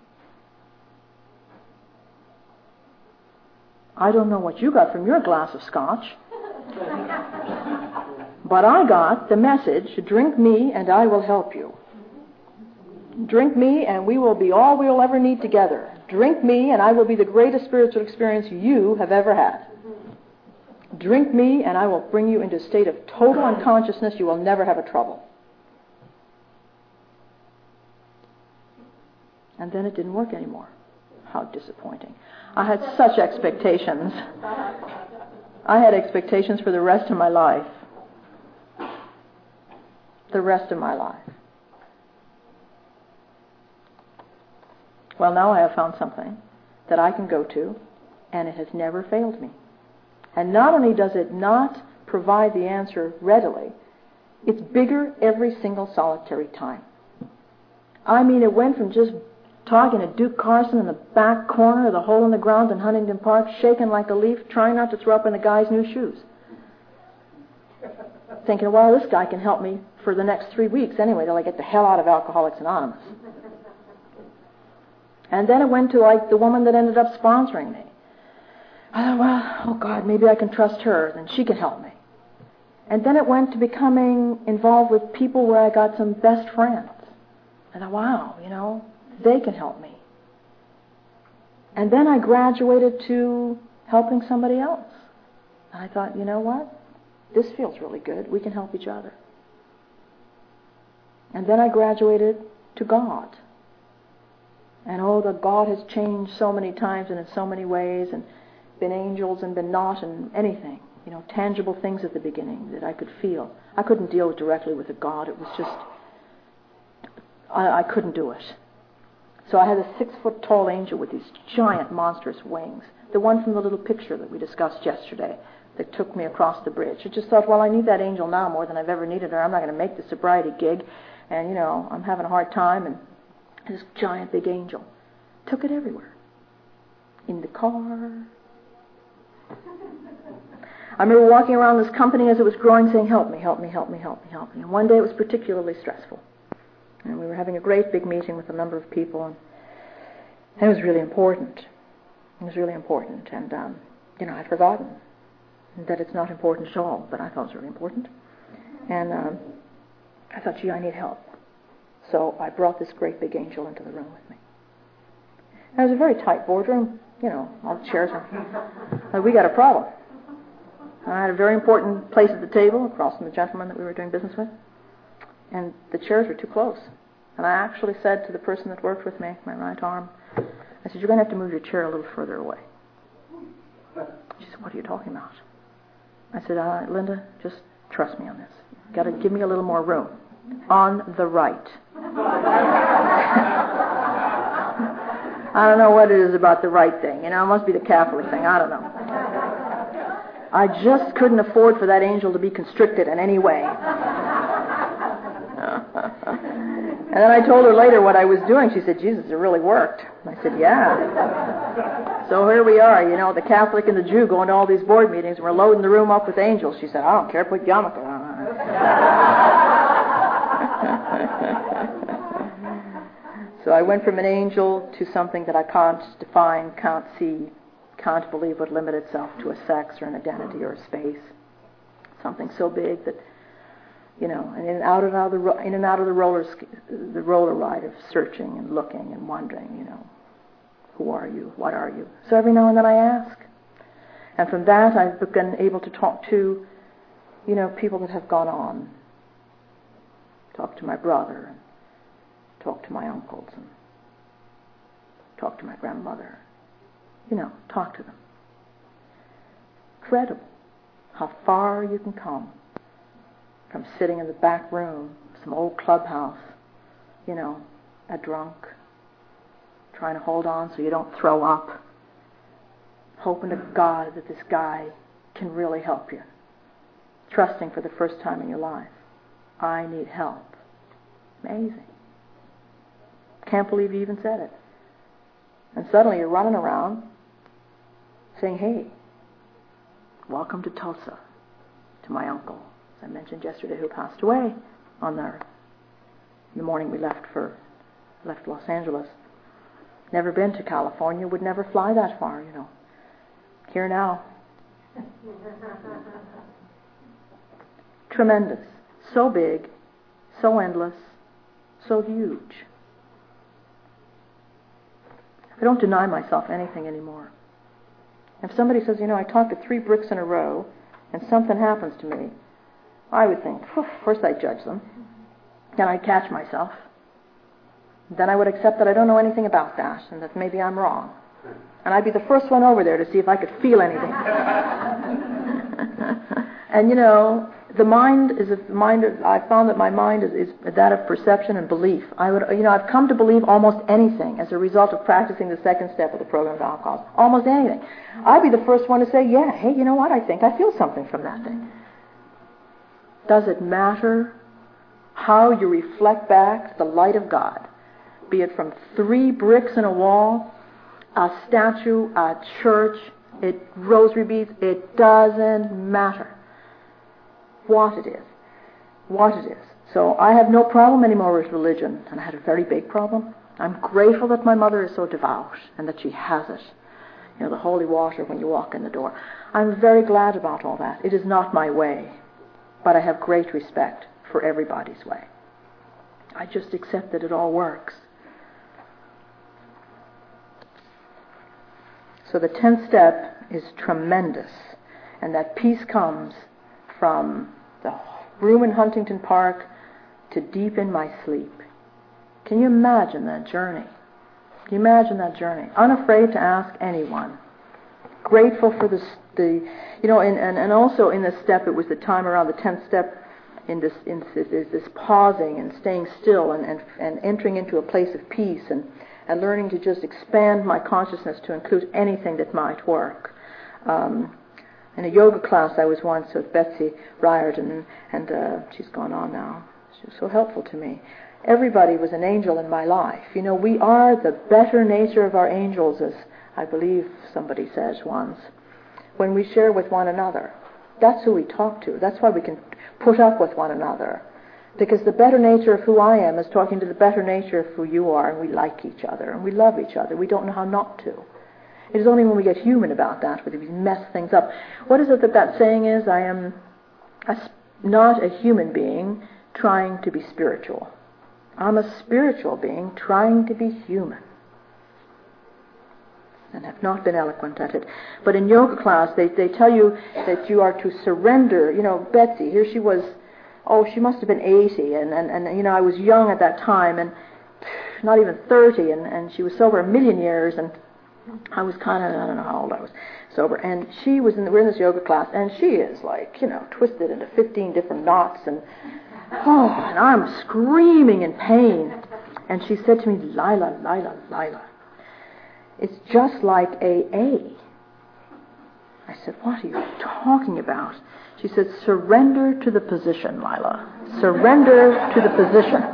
I don't know what you got from your glass of scotch. But I got the message, drink me and I will help you. Drink me and we will be all we will ever need together. Drink me and I will be the greatest spiritual experience you have ever had. Drink me and I will bring you into a state of total unconsciousness. You will never have a trouble. And then it didn't work anymore. How disappointing. I had such expectations. I had expectations for the rest of my life. The rest of my life. Well, now I have found something that I can go to, and it has never failed me. And not only does it not provide the answer readily, it's bigger every single solitary time. I mean, it went from just talking to Duke Carson in the back corner of the hole in the ground in Huntington Park, shaking like a leaf, trying not to throw up in the guy's new shoes. thinking, well, this guy can help me for the next three weeks anyway till I get the hell out of Alcoholics Anonymous. And then it went to like the woman that ended up sponsoring me. I thought, well, oh God, maybe I can trust her, then she can help me. And then it went to becoming involved with people where I got some best friends. I thought, wow, you know, they can help me. And then I graduated to helping somebody else. And I thought, you know what? This feels really good. We can help each other. And then I graduated to God. And oh, the God has changed so many times and in so many ways, and been angels and been not and anything. You know, tangible things at the beginning that I could feel. I couldn't deal directly with a God. It was just, I, I couldn't do it. So I had a six-foot-tall angel with these giant, monstrous wings. The one from the little picture that we discussed yesterday that took me across the bridge. I just thought, well, I need that angel now more than I've ever needed her. I'm not going to make the sobriety gig. And, you know, I'm having a hard time. And this giant, big angel took it everywhere. In the car. I remember walking around this company as it was growing saying, help me, help me, help me, help me, help me. And one day it was particularly stressful. And we were having a great big meeting with a number of people, and it was really important. It was really important. And, um, you know, I'd forgotten that it's not important at all, but I thought it was really important. And um, I thought, gee, I need help. So I brought this great big angel into the room with me. And it was a very tight boardroom. You know, all the chairs were... Like, we got a problem. I had a very important place at the table across from the gentleman that we were doing business with. And the chairs were too close. And I actually said to the person that worked with me, my right arm, I said, you're going to have to move your chair a little further away. She said, what are you talking about? I said, uh, Linda, just trust me on this. You've got to give me a little more room. On the right. I don't know what it is about the right thing. You know, it must be the Catholic thing. I don't know. I just couldn't afford for that angel to be constricted in any way. And then I told her later what I was doing. She said, Jesus, it really worked. I said, yeah. So here we are, you know, the Catholic and the Jew going to all these board meetings, and we're loading the room up with angels. She said, I don't care, put yarmulke on. So I went from an angel to something that I can't define, can't see, can't believe would limit itself to a sex or an identity or a space. Something so big that, you know, and in and out and out of the ro- in and out of the roller the roller ride of searching and looking and wondering, you know, who are you? What are you? So every now and then I ask, and from that I've been able to talk to, you know, people that have gone on. Talk to my brother, and talk to my uncles, and talk to my grandmother. You know, talk to them. Incredible how far you can come from sitting in the back room, some old clubhouse, you know, a drunk, trying to hold on so you don't throw up, hoping to God that this guy can really help you, trusting for the first time in your life, I need help. Amazing. Can't believe you even said it. And suddenly you're running around saying, hey, welcome to Tulsa, to my uncle, as I mentioned yesterday, who passed away on the, the morning we left for left Los Angeles. Never been to California, would never fly that far, you know. Here now. Tremendous. So big, so endless, so huge. I don't deny myself anything anymore. If somebody says, you know, I talked to three bricks in a row and something happens to me, I would think, first I'd judge them, then I'd catch myself. Then I would accept that I don't know anything about that and that maybe I'm wrong. And I'd be the first one over there to see if I could feel anything. And, you know, the mind is a mind of, I found that my mind is, is that of perception and belief. I would, you know, I've come to believe almost anything as a result of practicing the second step of the program of alcoholism. Almost anything. I'd be the first one to say, yeah, hey, you know what? I think I feel something from that thing. Does it matter how you reflect back the light of God? Be it from three bricks in a wall, a statue, a church, it rosary beads, it doesn't matter what it is. what it is. So I have no problem anymore with religion, and I had a very big problem. I'm grateful that my mother is so devout and that she has it. You know, the holy water when you walk in the door. I'm very glad about all that. It is not my way, but I have great respect for everybody's way. I just accept that it all works. So the tenth step is tremendous, and that peace comes from the room in Huntington Park to deep in my sleep. Can you imagine that journey? Can you imagine that journey? Unafraid to ask anyone. Grateful for the, the you know, and, and, and also in this step, it was the time around the tenth step in this, in this, is this pausing and staying still and, and, and entering into a place of peace and, and learning to just expand my consciousness to include anything that might work. Um, in a yoga class I was once with Betsy Riordan, and uh, she's gone on now. She was so helpful to me. Everybody was an angel in my life. You know, we are the better nature of our angels, as I believe somebody says once, when we share with one another. That's who we talk to. That's why we can put up with one another. Because the better nature of who I am is talking to the better nature of who you are, and we like each other, and we love each other. We don't know how not to. It is only when we get human about that where we mess things up. What is it that that saying is? I am a, not a human being trying to be spiritual. I'm a spiritual being trying to be human. And have not been eloquent at it. But in yoga class, they, they tell you that you are to surrender. You know, Betsy, here she was, oh, she must have been eighty, and, and, and you know, I was young at that time, and not even thirty, and, and she was sober a million years, and I was kind of, I don't know how old I was, sober, and she was in, the, we're in this yoga class, and she is like, you know, twisted into fifteen different knots, and oh, and I'm screaming in pain. And she said to me, Lila, Lila, Lila, it's just like A A. I said, what are you talking about? She said, surrender to the position, Lila. Surrender to the position.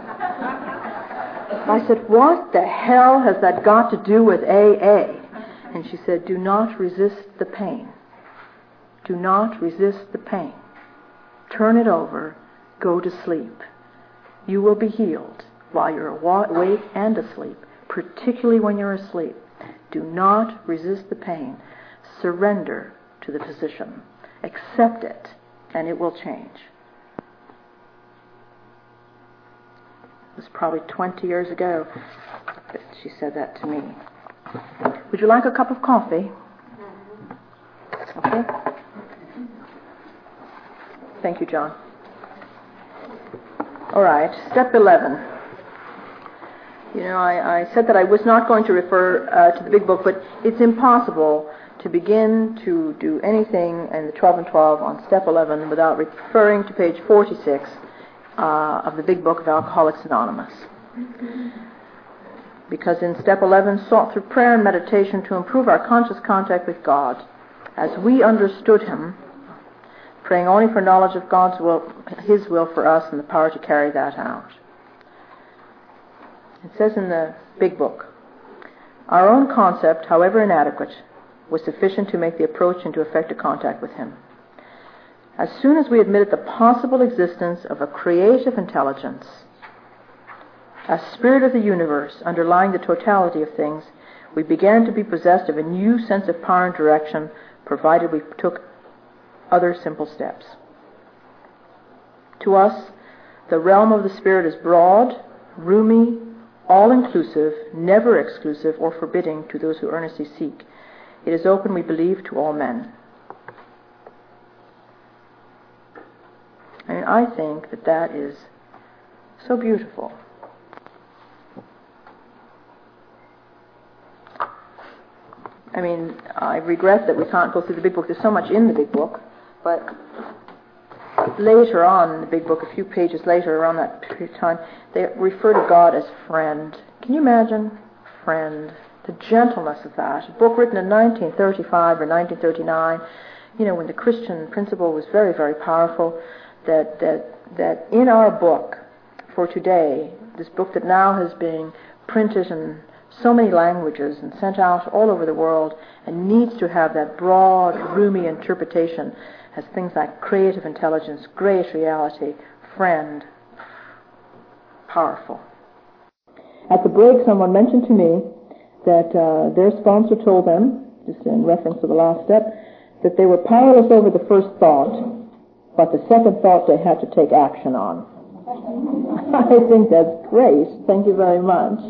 I said, what the hell has that got to do with A A? And she said, do not resist the pain. Do not resist the pain. Turn it over. Go to sleep. You will be healed while you're awake and asleep, particularly when you're asleep. Do not resist the pain. Surrender to the position. Accept it, and it will change. It was probably twenty years ago that she said that to me. Would you like a cup of coffee? Okay. Thank you, John. All right, step eleven. You know, I, I said that I was not going to refer uh, to the big book, but it's impossible to begin to do anything in the twelve and twelve on step eleven without referring to page forty-six uh, of the big book of Alcoholics Anonymous. Because in step eleven, sought through prayer and meditation to improve our conscious contact with God as we understood Him, praying only for knowledge of God's will, His will for us, and the power to carry that out. It says in the big book, our own concept, however inadequate, was sufficient to make the approach into effective contact with Him. As soon as we admitted the possible existence of a creative intelligence, a spirit of the universe underlying the totality of things, we began to be possessed of a new sense of power and direction, provided we took other simple steps. To us, the realm of the Spirit is broad, roomy, all-inclusive, never exclusive or forbidding to those who earnestly seek. It is open, we believe, to all men. I mean, I think that that is so beautiful. I mean, I regret that we can't go through the big book. There's so much in the big book, but later on in the big book, a few pages later, around that period of time, they refer to God as friend. Can you imagine? Friend. The gentleness of that. A book written in nineteen thirty-five or nineteen thirty-nine, you know, when the Christian principle was very, very powerful, that, that, that in our book for today, this book that now has been printed in so many languages and sent out all over the world and needs to have that broad, roomy interpretation as things like creative intelligence, great reality, friend. Powerful. At the break, someone mentioned to me that uh, their sponsor told them, just in reference to the last step, that they were powerless over the first thought, but the second thought they had to take action on. I think that's great. Thank you very much.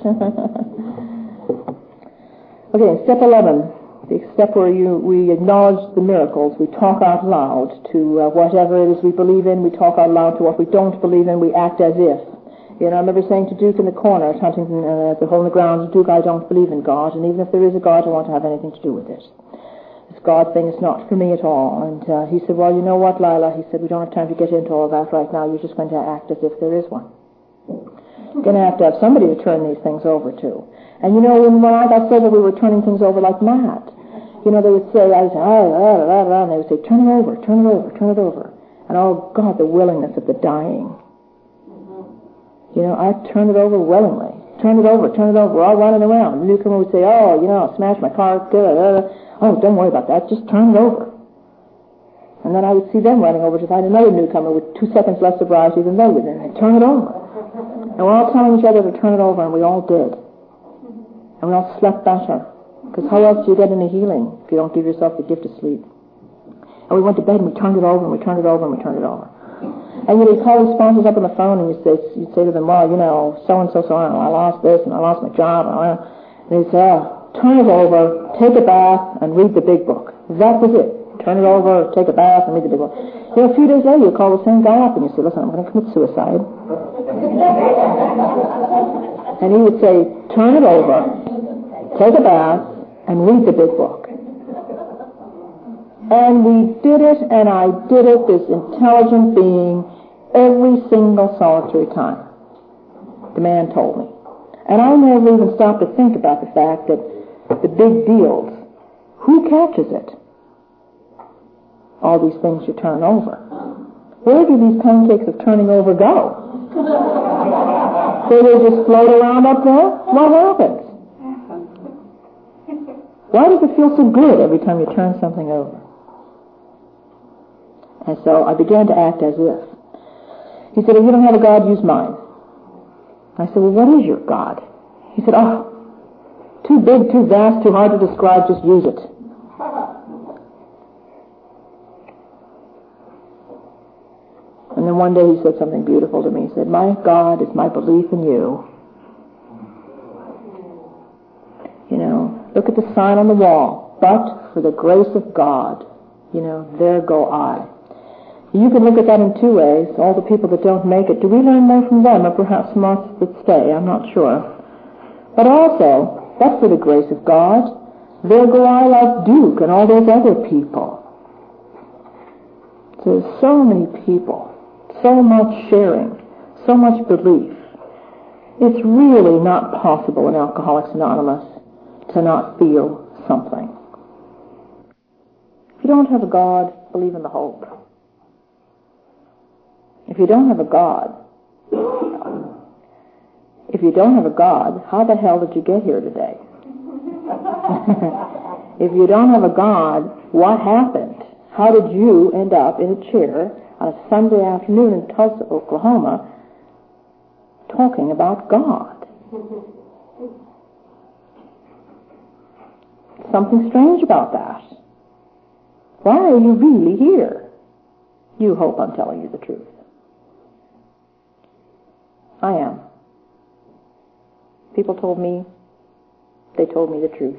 Okay, step eleven, the step where you, we acknowledge the miracles. We talk out loud to uh, whatever it is we believe in. We talk out loud to what we don't believe in. We act as if. You know, I remember saying to Duke in the corner at Huntington, uh, at the hole in the ground, Duke, I don't believe in God, and even if there is a God, I don't want to have anything to do with it. This God thing is not for me at all. And uh, he said, well, you know what, Lila? He said, we don't have time to get into all of that right now. You're just going to act as if there is one. You're going to have to have somebody to turn these things over to. And you know, when, when I got sober, we were turning things over like mad. You know, they would say, I would say, oh, blah, blah, blah, and they would say, turn it over, turn it over, turn it over. And oh, God, the willingness of the dying. You know, I turned it over willingly. Turn it over, turn it over. We're all running around. The newcomer would say, oh, you know, smash my car. Blah, blah, blah. Oh, don't worry about that. Just turn it over. And then I would see them running over to find another newcomer with two seconds less sobriety than they would. And they'd turn it over. And we're all telling each other to turn it over, and we all did. And we all slept better. Because how else do you get any healing if you don't give yourself the gift of sleep? And we went to bed and we turned it over and we turned it over and we turned it over. And you'd call the sponsors up on the phone and you'd say, you'd say to them, well, you know, so-and-so, so-and-so, I lost this and I lost my job. And, I, and they'd say, oh, turn it over, take a bath, and read the big book. That was it. Turn it over, take a bath, and read the big book. You know, a few days later, you call the same guy up and you say, listen, I'm going to commit suicide. And he would say, turn it over, take a bath, and read the big book. And we did it, and I did it, this intelligent being, every single solitary time. The man told me. And I never even stopped to think about the fact that the big deals, who catches it? All these things you turn over. Where do these pancakes of turning over go? So they just float around up there? What happens? Why does it feel so good every time you turn something over? And so I began to act as if. He said, if you don't have a God, use mine. I said, well, what is your God? He said, oh, too big, too vast, too hard to describe, just use it. And then one day he said something beautiful to me. He said, my God is my belief in you. You know, look at the sign on the wall. But for the grace of God, you know, there go I. You can look at that in two ways. All the people that don't make it, do we learn more from them or perhaps from us that stay? I'm not sure. But also, but for the grace of God, there go I like Duke and all those other people. So there's so many people, so much sharing, so much belief. It's really not possible in Alcoholics Anonymous to not feel something. If you don't have a God, believe in the hope. If you don't have a God, if you don't have a God, how the hell did you get here today? If you don't have a God, what happened? How did you end up in a chair on a Sunday afternoon in Tulsa, Oklahoma, talking about God? Something strange about that. Why are you really here? You hope I'm telling you the truth. I am. People told me, they told me the truth.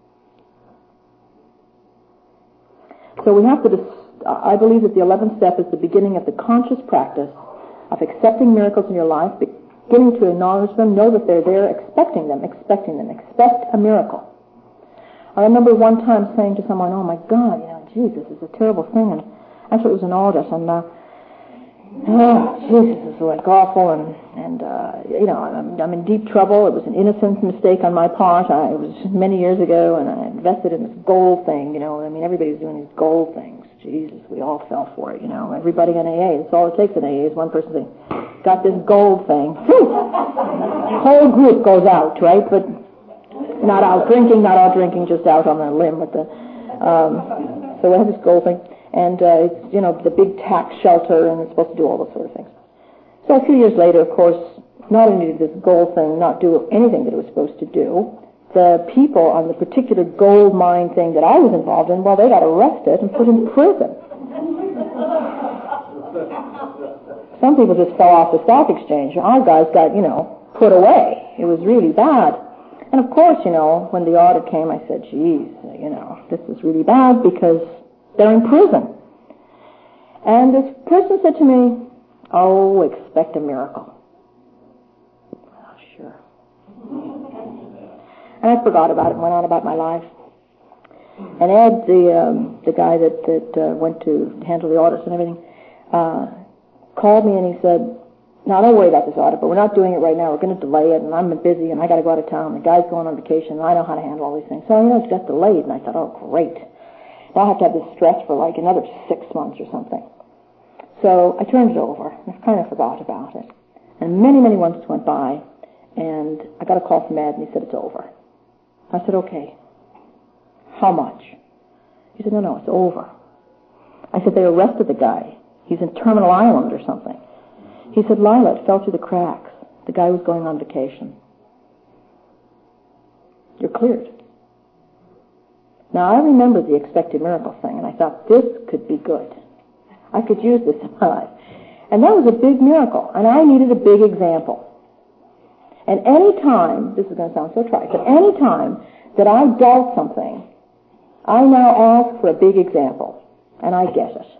So we have to, dis- I believe that the eleventh step is the beginning of the conscious practice of accepting miracles in your life, beginning to acknowledge them, know that they're there, expecting them, expecting them, expect a miracle. I remember one time saying to someone, oh my God, you know, Jesus, this is a terrible thing, and actually it was in Aldous, and uh, oh, Jesus, this is like awful, and, and uh, you know, I'm, I'm in deep trouble. It was an innocent mistake on my part. I, it was many years ago, and I invested in this gold thing, you know. I mean, everybody's doing these gold things. Jesus, we all fell for it, you know. Everybody in A A, that's all it takes in A A is one person saying, got this gold thing. Whole group goes out, right? But not out drinking, not out drinking, just out on a limb with the, um, so we have this gold thing. And, uh, it's, you know, the big tax shelter, and it's supposed to do all those sort of things. So a few years later, of course, not only did this gold thing not do anything that it was supposed to do, the people on the particular gold mine thing that I was involved in, well, they got arrested and put in prison. Some people just fell off the stock exchange. Our guys got, you know, put away. It was really bad. And of course, you know, when the audit came, I said, geez, you know, this is really bad because they're in prison. And this person said to me, oh, expect a miracle. Oh, sure. And I forgot about it and went on about my life. And Ed, the um, the guy that, that uh, went to handle the audits and everything, uh, called me and he said, now don't worry about this audit, but we're not doing it right now. We're going to delay it, and I'm busy, and I got to go out of town. The guy's going on vacation, and I know how to handle all these things. So, you know, it got delayed, and I thought, oh, great. Now I have to have this stress for like another six months or something. So I turned it over, and I kind of forgot about it. And many, many months went by, and I got a call from Ed, and he said, it's over. I said, okay. How much? He said, no, no, it's over. I said, they arrested the guy. He's in Terminal Island or something. He said, Lila, it fell through the cracks. The guy was going on vacation. You're cleared. Now, I remember the expected miracle thing, and I thought, this could be good. I could use this in my life. And that was a big miracle, and I needed a big example. And any time, this is going to sound so trite, but any time that I doubt something, I now ask for a big example, and I get it.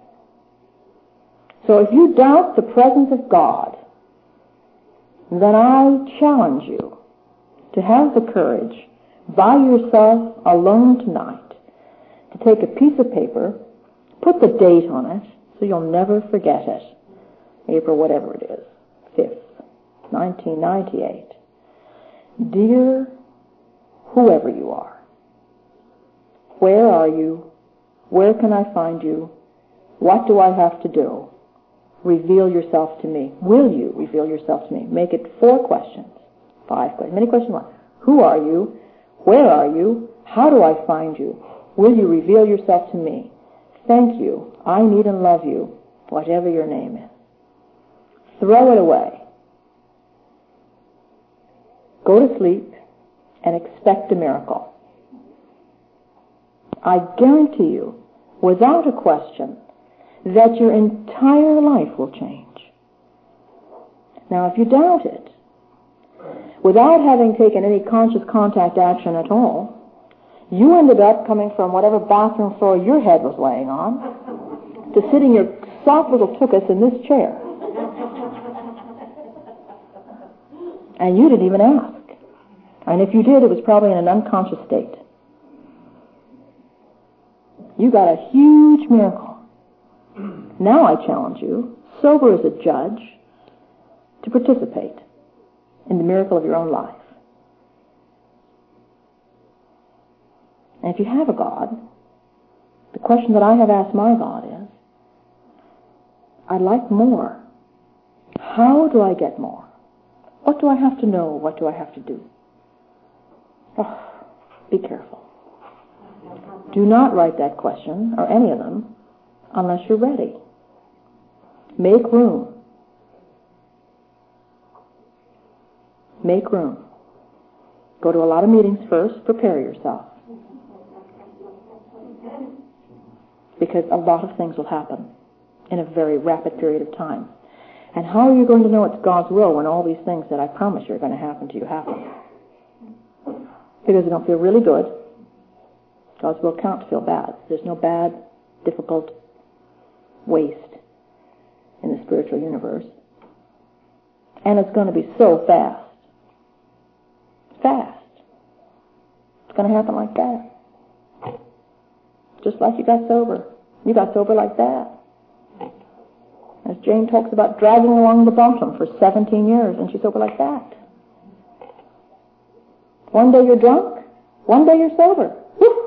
So if you doubt the presence of God, then I challenge you to have the courage, by yourself, alone tonight, to take a piece of paper, put the date on it, so you'll never forget it. April, whatever it is, fifth, nineteen ninety-eight. Dear whoever you are, where are you? Where can I find you? What do I have to do? Reveal yourself to me. Will you reveal yourself to me? Make it four questions, five questions. Many questions. One. Who are you? Where are you? How do I find you? Will you reveal yourself to me? Thank you. I need and love you, whatever your name is. Throw it away. Go to sleep and expect a miracle. I guarantee you, without a question, that your entire life will change. Now, if you doubt it, without having taken any conscious contact action at all, you ended up coming from whatever bathroom floor your head was laying on to sitting your soft little tuchus in this chair. And you didn't even ask. And if you did, it was probably in an unconscious state. You got a huge miracle. Now I challenge you, sober as a judge, to participate in the miracle of your own life. And if you have a God, the question that I have asked my God is, I'd like more. How do I get more? What do I have to know? What do I have to do? Oh, be careful. Do not write that question, or any of them, unless you're ready. Make room. Make room. Go to a lot of meetings first. Prepare yourself. Because a lot of things will happen in a very rapid period of time. And how are you going to know it's God's will when all these things that I promise you are going to happen to you happen? Because you don't feel really good. God's will can't feel bad. There's no bad, difficult waste in the spiritual universe. And it's going to be so fast. Fast. It's going to happen like that. Just like you got sober. You got sober like that. As Jane talks about dragging along the bottom for seventeen years, and she's sober like that. One day you're drunk, one day you're sober. Woo!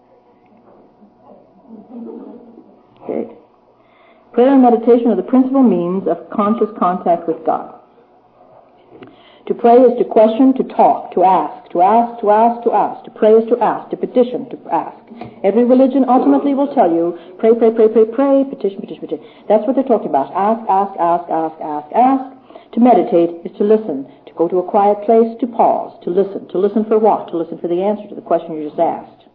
Okay. Prayer and meditation are the principal means of conscious contact with God. To pray is to question, to talk, to ask, to ask, to ask, to ask. To pray is to ask, to petition, to ask. Every religion ultimately will tell you, pray, pray, pray, pray, pray, petition, petition, petition. That's what they're talking about. Ask, ask, ask, ask, ask, ask. To meditate is to listen, to go to a quiet place, to pause, to listen. To listen for what? To listen for the answer to the question you just asked.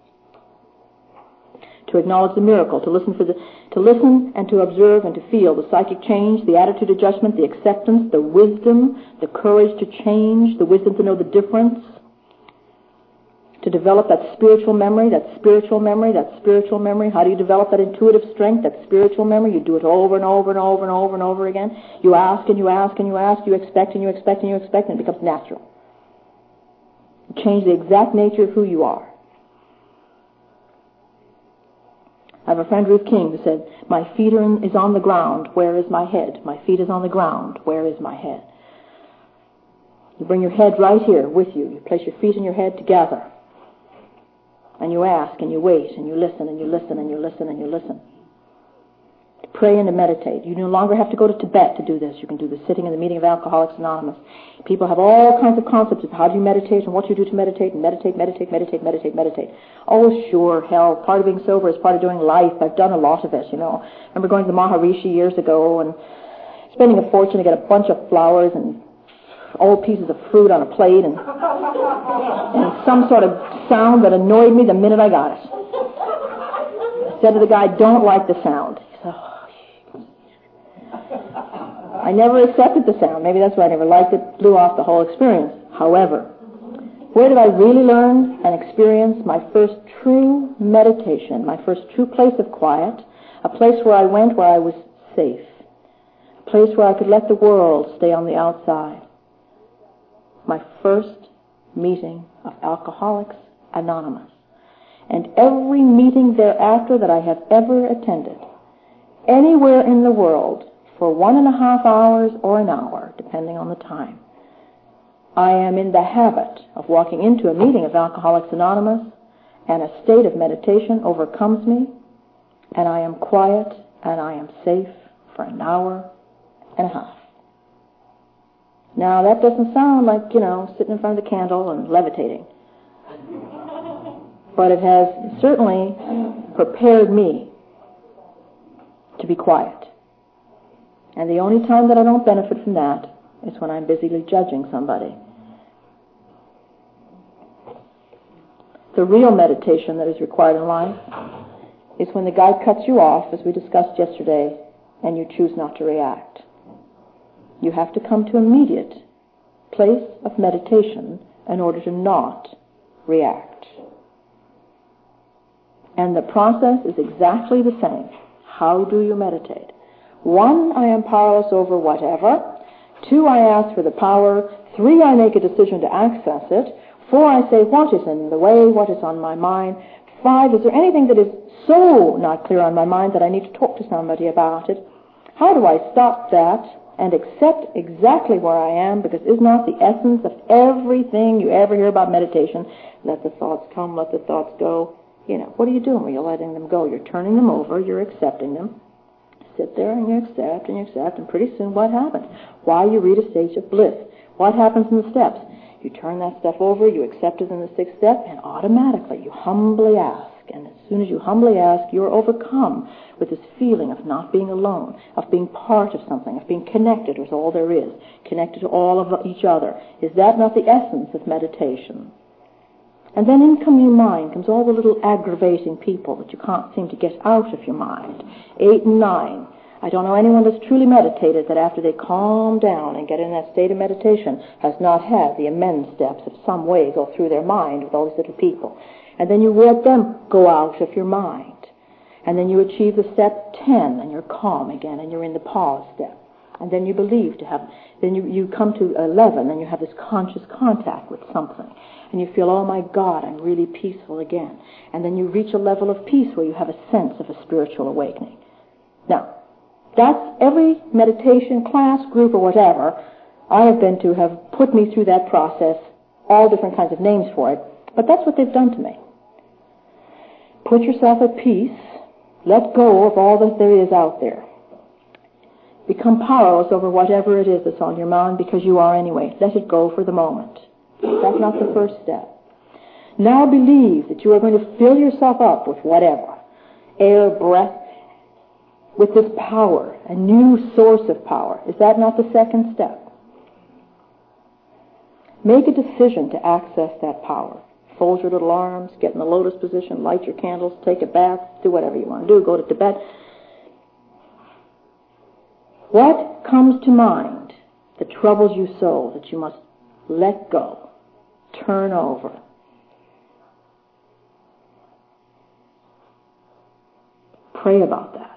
To acknowledge the miracle, to listen for the, to listen and to observe and to feel the psychic change, the attitude adjustment, the acceptance, the wisdom, the courage to change, the wisdom to know the difference, to develop that spiritual memory, that spiritual memory, that spiritual memory. How do you develop that intuitive strength, that spiritual memory? You do it over and over and over and over and over again. You ask and you ask and you ask, you expect and you expect and you expect, and it becomes natural. You change the exact nature of who you are. I have a friend, Ruth King, who said, my feet are in, is on the ground, where is my head? My feet is on the ground, where is my head? You bring your head right here with you. You place your feet and your head together. And you ask, and you wait, and you listen, and you listen, and you listen, and you listen. To pray and to meditate. You no longer have to go to Tibet to do this. You can do this sitting in the meeting of Alcoholics Anonymous. People have all kinds of concepts of how do you meditate and what you do to meditate, and meditate, meditate, meditate, meditate, meditate. Oh, sure, hell, part of being sober is part of doing life. I've done a lot of it, you know. I remember going to the Maharishi years ago and spending a fortune to get a bunch of flowers and old pieces of fruit on a plate and, and some sort of sound that annoyed me the minute I got it. I said to the guy, don't like the sound. He said, oh. I never accepted the sound. Maybe that's why I never liked it. Blew off the whole experience. However, where did I really learn and experience my first true meditation, my first true place of quiet, a place where I went where I was safe, a place where I could let the world stay on the outside? My first meeting of Alcoholics Anonymous. And every meeting thereafter that I have ever attended, anywhere in the world, for one and a half hours or an hour, depending on the time, I am in the habit of walking into a meeting of Alcoholics Anonymous, and a state of meditation overcomes me, and I am quiet, and I am safe for an hour and a half. Now, that doesn't sound like, you know, sitting in front of the candle and levitating. But it has certainly prepared me to be quiet. And the only time that I don't benefit from that is when I'm busily judging somebody. The real meditation that is required in life is when the guy cuts you off, as we discussed yesterday, and you choose not to react. You have to come to immediate place of meditation in order to not react. And the process is exactly the same. How do you meditate? One, I am powerless over whatever. Two, I ask for the power. Three, I make a decision to access it. Four, I say, what is in the way? What is on my mind? Five, is there anything that is so not clear on my mind that I need to talk to somebody about it? How do I stop that and accept exactly where I am? Because is not the essence of everything you ever hear about meditation, let the thoughts come, let the thoughts go. You know, what are you doing when you're letting them go? You're turning them over, you're accepting them. Sit there and you accept and you accept, and pretty soon what happens? Why you read a stage of bliss? What happens in the steps? You turn that stuff over, you accept it in the sixth step, and automatically you humbly ask. And as soon as you humbly ask, you're overcome with this feeling of not being alone, of being part of something, of being connected with all there is, connected to all of each other. Is that not the essence of meditation? And then in comes your mind, comes all the little aggravating people that you can't seem to get out of your mind. Eight and nine. I don't know anyone that's truly meditated that after they calm down and get in that state of meditation has not had the amends steps of some way go through their mind with all these little people. And then you let them go out of your mind. And then you achieve the step ten, and you're calm again, and you're in the pause step. And then you believe to have, then you, you come to eleven, and you have this conscious contact with something. And you feel, oh my God, I'm really peaceful again. And then you reach a level of peace where you have a sense of a spiritual awakening. Now, that's every meditation class, group, or whatever I have been to have put me through that process, all different kinds of names for it, but that's what they've done to me. Put yourself at peace. Let go of all that there is out there. Become powerless over whatever it is that's on your mind, because you are anyway. Let it go for the moment. That's not the first step. Now believe that you are going to fill yourself up with whatever, air, breath, with this power, a new source of power. Is that not the second step? Make a decision to access that power. Fold your little arms, get in the lotus position, light your candles, take a bath, do whatever you want to do, go to Tibet. What comes to mind that troubles you so that you must let go, turn over? Pray about that.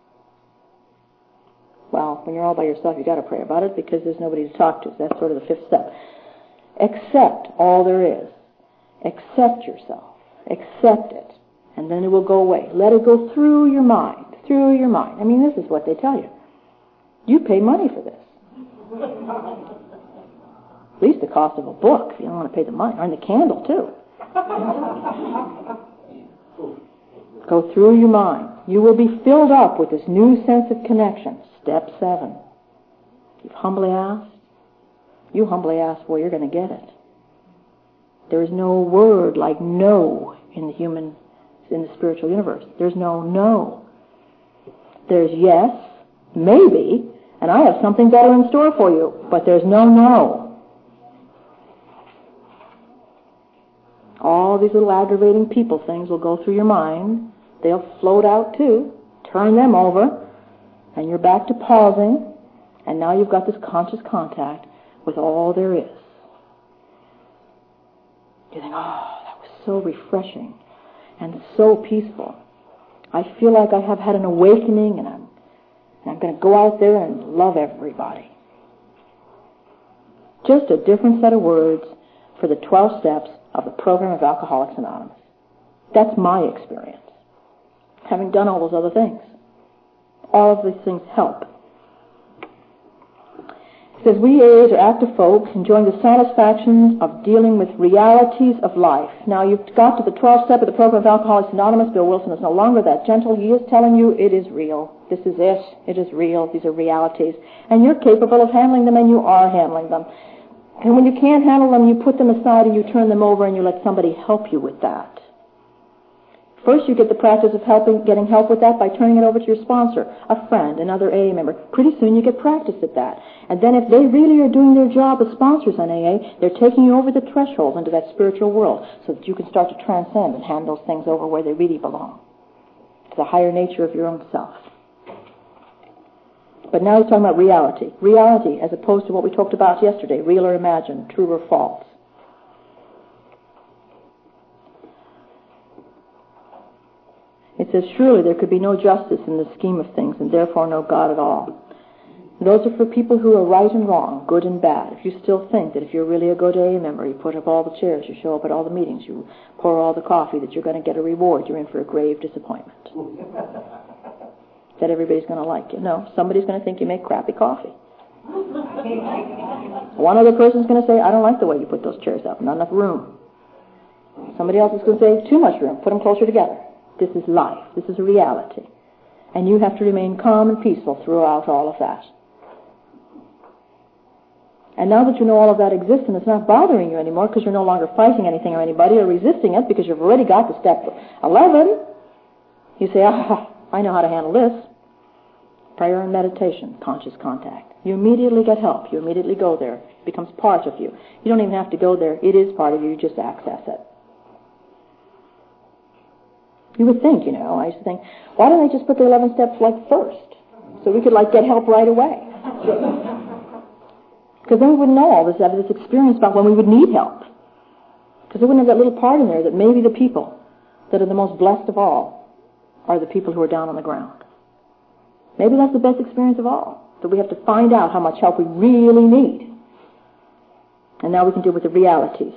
Well, when you're all by yourself, you've got to pray about it because there's nobody to talk to. So that's sort of the fifth step. Accept all there is. Accept yourself. Accept it. And then it will go away. Let it go through your mind. Through your mind. I mean, this is what they tell you. You pay money for this. At least the cost of a book, if you don't want to pay the money. And the candle, too. Go through your mind. You will be filled up with this new sense of connection. Step seven. You've humbly asked. You humbly ask, well, you're going to get it. There is no word like no in the human, in the spiritual universe. There's no no. There's yes, maybe, and I have something better in store for you, but there's no no. All these little aggravating people things will go through your mind. They'll float out too. Turn them over, and you're back to pausing, and now you've got this conscious contact with all there is. You think, oh, that was so refreshing and so peaceful. I feel like I have had an awakening, and I'm, and I'm going to go out there and love everybody. Just a different set of words for the twelve steps of the program of Alcoholics Anonymous. That's my experience, having done all those other things. All of these things help. It says, we A As are active folk enjoying the satisfaction of dealing with realities of life. Now, you've got to the twelfth step of the program of Alcoholics Anonymous. Bill Wilson is no longer that gentle. He is telling you it is real. This is it. It is real. These are realities. And you're capable of handling them, and you are handling them. And when you can't handle them, you put them aside and you turn them over and you let somebody help you with that. First, you get the practice of helping, getting help with that by turning it over to your sponsor, a friend, another A A member. Pretty soon you get practice at that. And then if they really are doing their job as sponsors on A A, they're taking you over the threshold into that spiritual world so that you can start to transcend and hand those things over where they really belong, to the higher nature of your own self. But now he's talking about reality. Reality as opposed to what we talked about yesterday, real or imagined, true or false. It says, surely there could be no justice in the scheme of things, and therefore no God at all. And those are for people who are right and wrong, good and bad. If you still think that if you're really a good A A member, you put up all the chairs, you show up at all the meetings, you pour all the coffee, that you're going to get a reward, you're in for a grave disappointment. That everybody's going to like you. No, somebody's going to think you make crappy coffee. One other person's going to say, I don't like the way you put those chairs up, not enough room. Somebody else is going to say, too much room, put them closer together. This is life. This is a reality. And you have to remain calm and peaceful throughout all of that. And now that you know all of that exists and it's not bothering you anymore because you're no longer fighting anything or anybody or resisting it because you've already got to step eleven, you say, ah, I know how to handle this. Prayer and meditation, conscious contact. You immediately get help. You immediately go there. It becomes part of you. You don't even have to go there. It is part of you. You just access it. You would think, you know, I used to think, why don't they just put the eleven steps like first? So we could like get help right away. Because then we wouldn't know all this, have this experience about when we would need help. Because we wouldn't have that little part in there that maybe the people that are the most blessed of all are the people who are down on the ground. Maybe that's the best experience of all. That we have to find out how much help we really need. And now we can deal with the realities.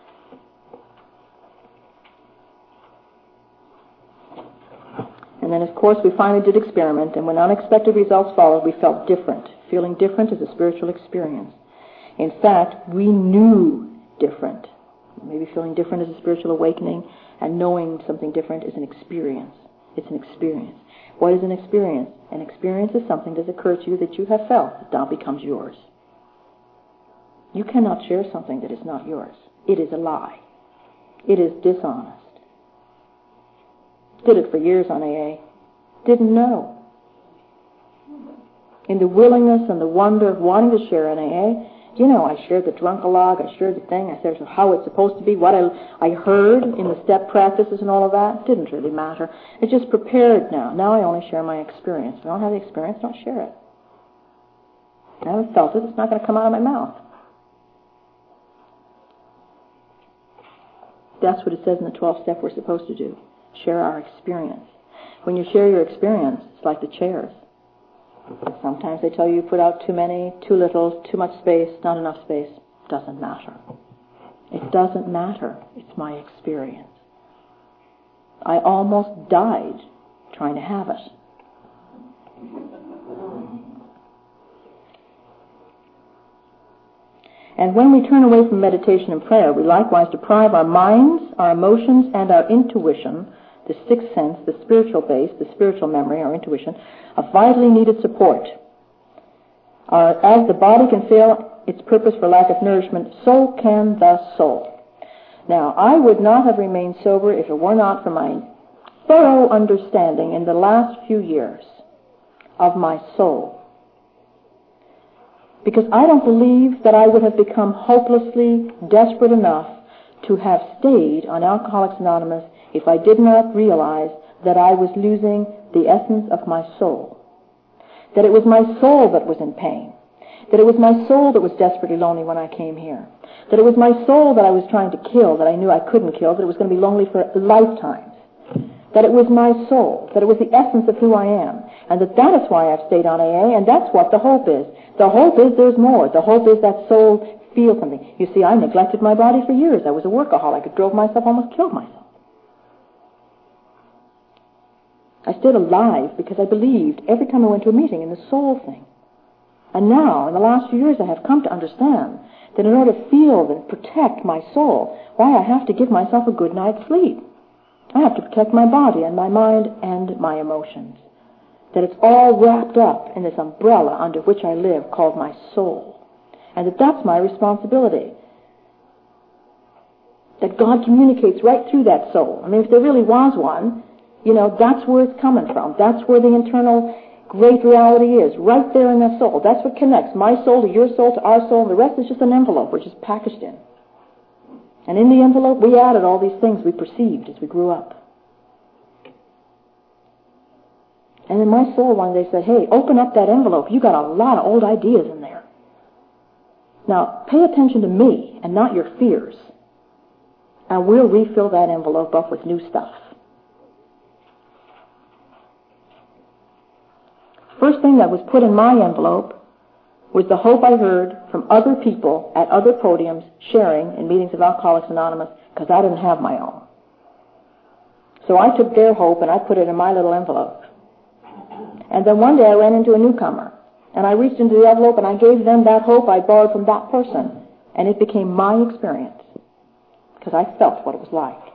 And then, of course, we finally did experiment, and when unexpected results followed, we felt different. Feeling different is a spiritual experience. In fact, we knew different. Maybe feeling different is a spiritual awakening, and knowing something different is an experience. It's an experience. What is an experience? An experience is something that occurs to you that you have felt that now becomes yours. You cannot share something that is not yours. It is a lie. It is dishonest. Did it for years on A A. Didn't know. In the willingness and the wonder of wanting to share on A A, you know, I shared the Drunkalog, I shared the thing, I said how it's supposed to be, what I, I heard in the step practices and all of that. Didn't really matter. It just prepared now. Now I only share my experience. If I don't have the experience, I don't share it. I haven't felt it. It's not going to come out of my mouth. That's what it says in the twelfth step we're supposed to do. Share our experience. When you share your experience, it's like the chairs. Sometimes they tell you you put out too many, too little, too much space, not enough space. Doesn't matter. It doesn't matter. It's my experience. I almost died trying to have it. And when we turn away from meditation and prayer, we likewise deprive our minds, our emotions, and our intuition, the sixth sense, the spiritual base, the spiritual memory, our intuition, of vitally needed support. Our, as the body can fail its purpose for lack of nourishment, so can the soul. Now, I would not have remained sober if it were not for my thorough understanding in the last few years of my soul. Because I don't believe that I would have become hopelessly desperate enough to have stayed on Alcoholics Anonymous if I did not realize that I was losing the essence of my soul. That it was my soul that was in pain. That it was my soul that was desperately lonely when I came here. That it was my soul that I was trying to kill, that I knew I couldn't kill, that it was going to be lonely for lifetimes. That it was my soul, that it was the essence of who I am, and that that is why I've stayed on A A, and that's what the hope is. The hope is there's more. The hope is that soul feels something. You see, I neglected my body for years. I was a workaholic. I drove myself, almost killed myself. I stayed alive because I believed every time I went to a meeting in the soul thing. And now, in the last few years, I have come to understand that in order to feel and protect my soul, why, I have to give myself a good night's sleep. I have to protect my body and my mind and my emotions. That it's all wrapped up in this umbrella under which I live called my soul. And that that's my responsibility. That God communicates right through that soul. I mean, if there really was one, you know, that's where it's coming from. That's where the internal great reality is, right there in the soul. That's what connects my soul to your soul to our soul, and the rest is just an envelope which is packaged in. And in the envelope, we added all these things we perceived as we grew up. And then my soul one day said, hey, open up that envelope. You got a lot of old ideas in there. Now, pay attention to me and not your fears. And we'll refill that envelope up with new stuff. First thing that was put in my envelope was the hope I heard from other people at other podiums sharing in meetings of Alcoholics Anonymous, because I didn't have my own. So I took their hope and I put it in my little envelope. And then one day I ran into a newcomer, and I reached into the envelope and I gave them that hope I borrowed from that person, and it became my experience, because I felt what it was like.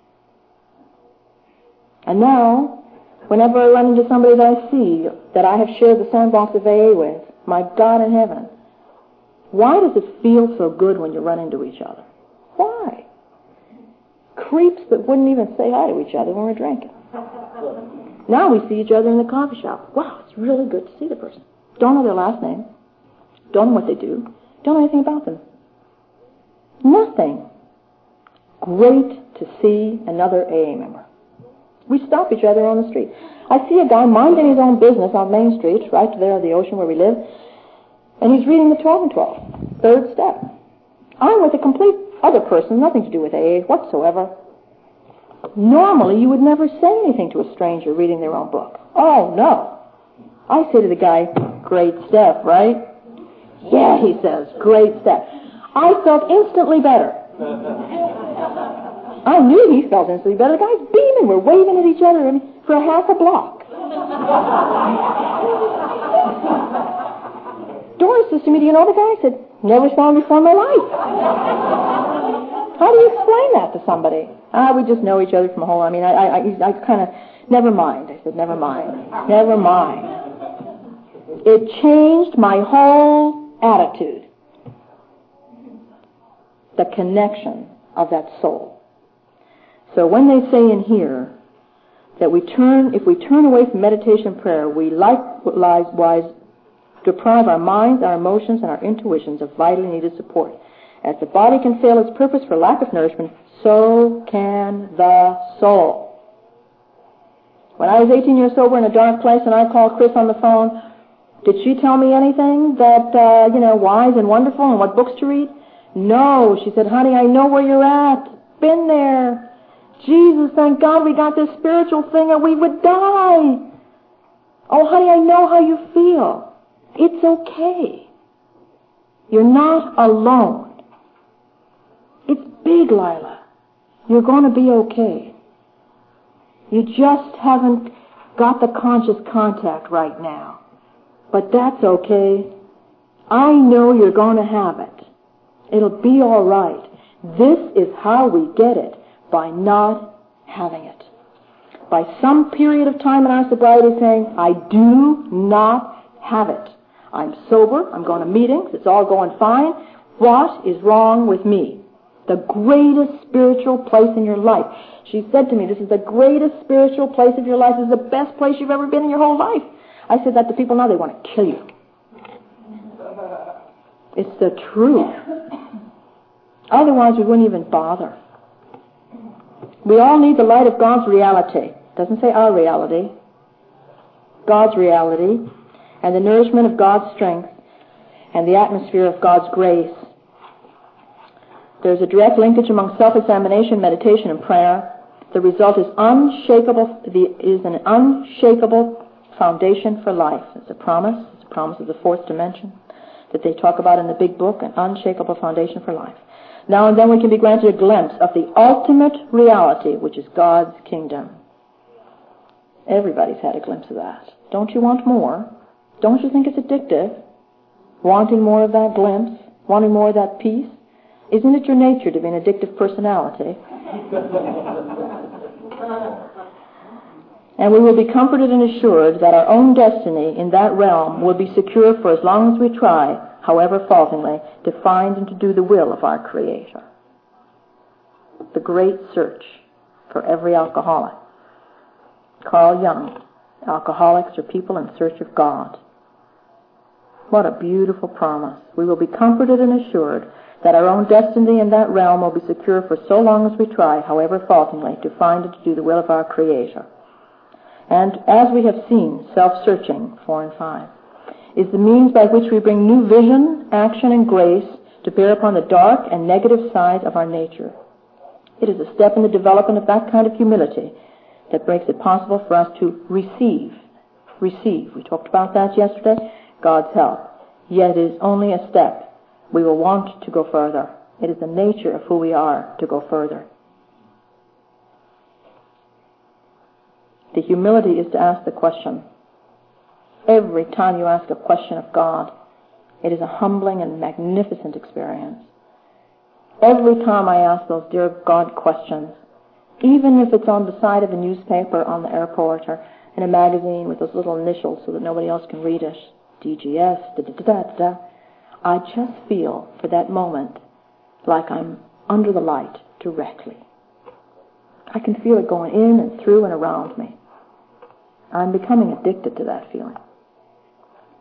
And now, whenever I run into somebody that I see that I have shared the sandbox of A A with, my God in heaven, why does it feel so good when you run into each other? Why? Creeps that wouldn't even say hi to each other when we're drinking. Now we see each other in the coffee shop. Wow, it's really good to see the person. Don't know their last name. Don't know what they do. Don't know anything about them. Nothing. Great to see another A A member. We stop each other on the street. I see a guy minding his own business on Main Street, right there at the ocean where we live, and he's reading the twelve and twelve, third step. I'm with a complete other person, nothing to do with A A whatsoever. Normally, you would never say anything to a stranger reading their own book. Oh, no. I say to the guy, great step, right? Yeah, he says, great step. I felt instantly better. I knew he felt instantly better. The guy's beaming. We're waving at each other for a half a block. Doris says to me, do you know the guy? I said, never saw him before in my life. How do you explain that to somebody? Ah, we just know each other from a whole, I mean, I, I, I kind of Never mind. I said, never mind. Never mind. It changed my whole attitude. The connection of that soul. So when they say in here that we turn, if we turn away from meditation and prayer, we likewise deprive our minds, our emotions, and our intuitions of vitally needed support. As the body can fail its purpose for lack of nourishment, so can the soul. When I was eighteen years sober in a dark place and I called Chris on the phone, did she tell me anything that, uh, you know, wise and wonderful and what books to read? No. She said, honey, I know where you're at. Been there. Jesus, thank God we got this spiritual thing or we would die. Oh, honey, I know how you feel. It's okay. You're not alone. It's big, Lila. You're going to be okay. You just haven't got the conscious contact right now. But that's okay. I know you're going to have it. It'll be all right. This is how we get it, by not having it. By some period of time in our sobriety saying, I do not have it. I'm sober, I'm going to meetings, it's all going fine. What is wrong with me? The greatest spiritual place in your life. She said to me, this is the greatest spiritual place of your life. This is the best place you've ever been in your whole life. I said that to people now, they want to kill you. It's the truth. Otherwise, we wouldn't even bother. We all need the light of God's reality. It doesn't say our reality. God's reality, and the nourishment of God's strength, and the atmosphere of God's grace. There's a direct linkage among self-examination, meditation, and prayer. The result is unshakable. The, is an unshakable foundation for life. It's a promise. It's a promise of the fourth dimension that they talk about in the big book, an unshakable foundation for life. Now and then we can be granted a glimpse of the ultimate reality, which is God's kingdom. Everybody's had a glimpse of that. Don't you want more? Don't you think it's addictive? Wanting more of that glimpse? Wanting more of that peace? Isn't it your nature to be an addictive personality? And we will be comforted and assured that our own destiny in that realm will be secure for as long as we try, however faultingly, to find and to do the will of our Creator. The great search for every alcoholic. Carl Jung, alcoholics are people in search of God. What a beautiful promise. We will be comforted and assured that our own destiny in that realm will be secure for so long as we try, however faultingly, to find and to do the will of our Creator. And as we have seen, self-searching, four and five, is the means by which we bring new vision, action, and grace to bear upon the dark and negative side of our nature. It is a step in the development of that kind of humility that makes it possible for us to receive. Receive. We talked about that yesterday. God's help. Yet it is only a step. We will want to go further. It is the nature of who we are to go further. The humility is to ask the question. Every time you ask a question of God, it is a humbling and magnificent experience. Every time I ask those dear God questions, even if it's on the side of a newspaper on the airport or in a magazine with those little initials so that nobody else can read it, D G S, da-da-da-da-da, I just feel for that moment like I'm under the light directly. I can feel it going in and through and around me. I'm becoming addicted to that feeling.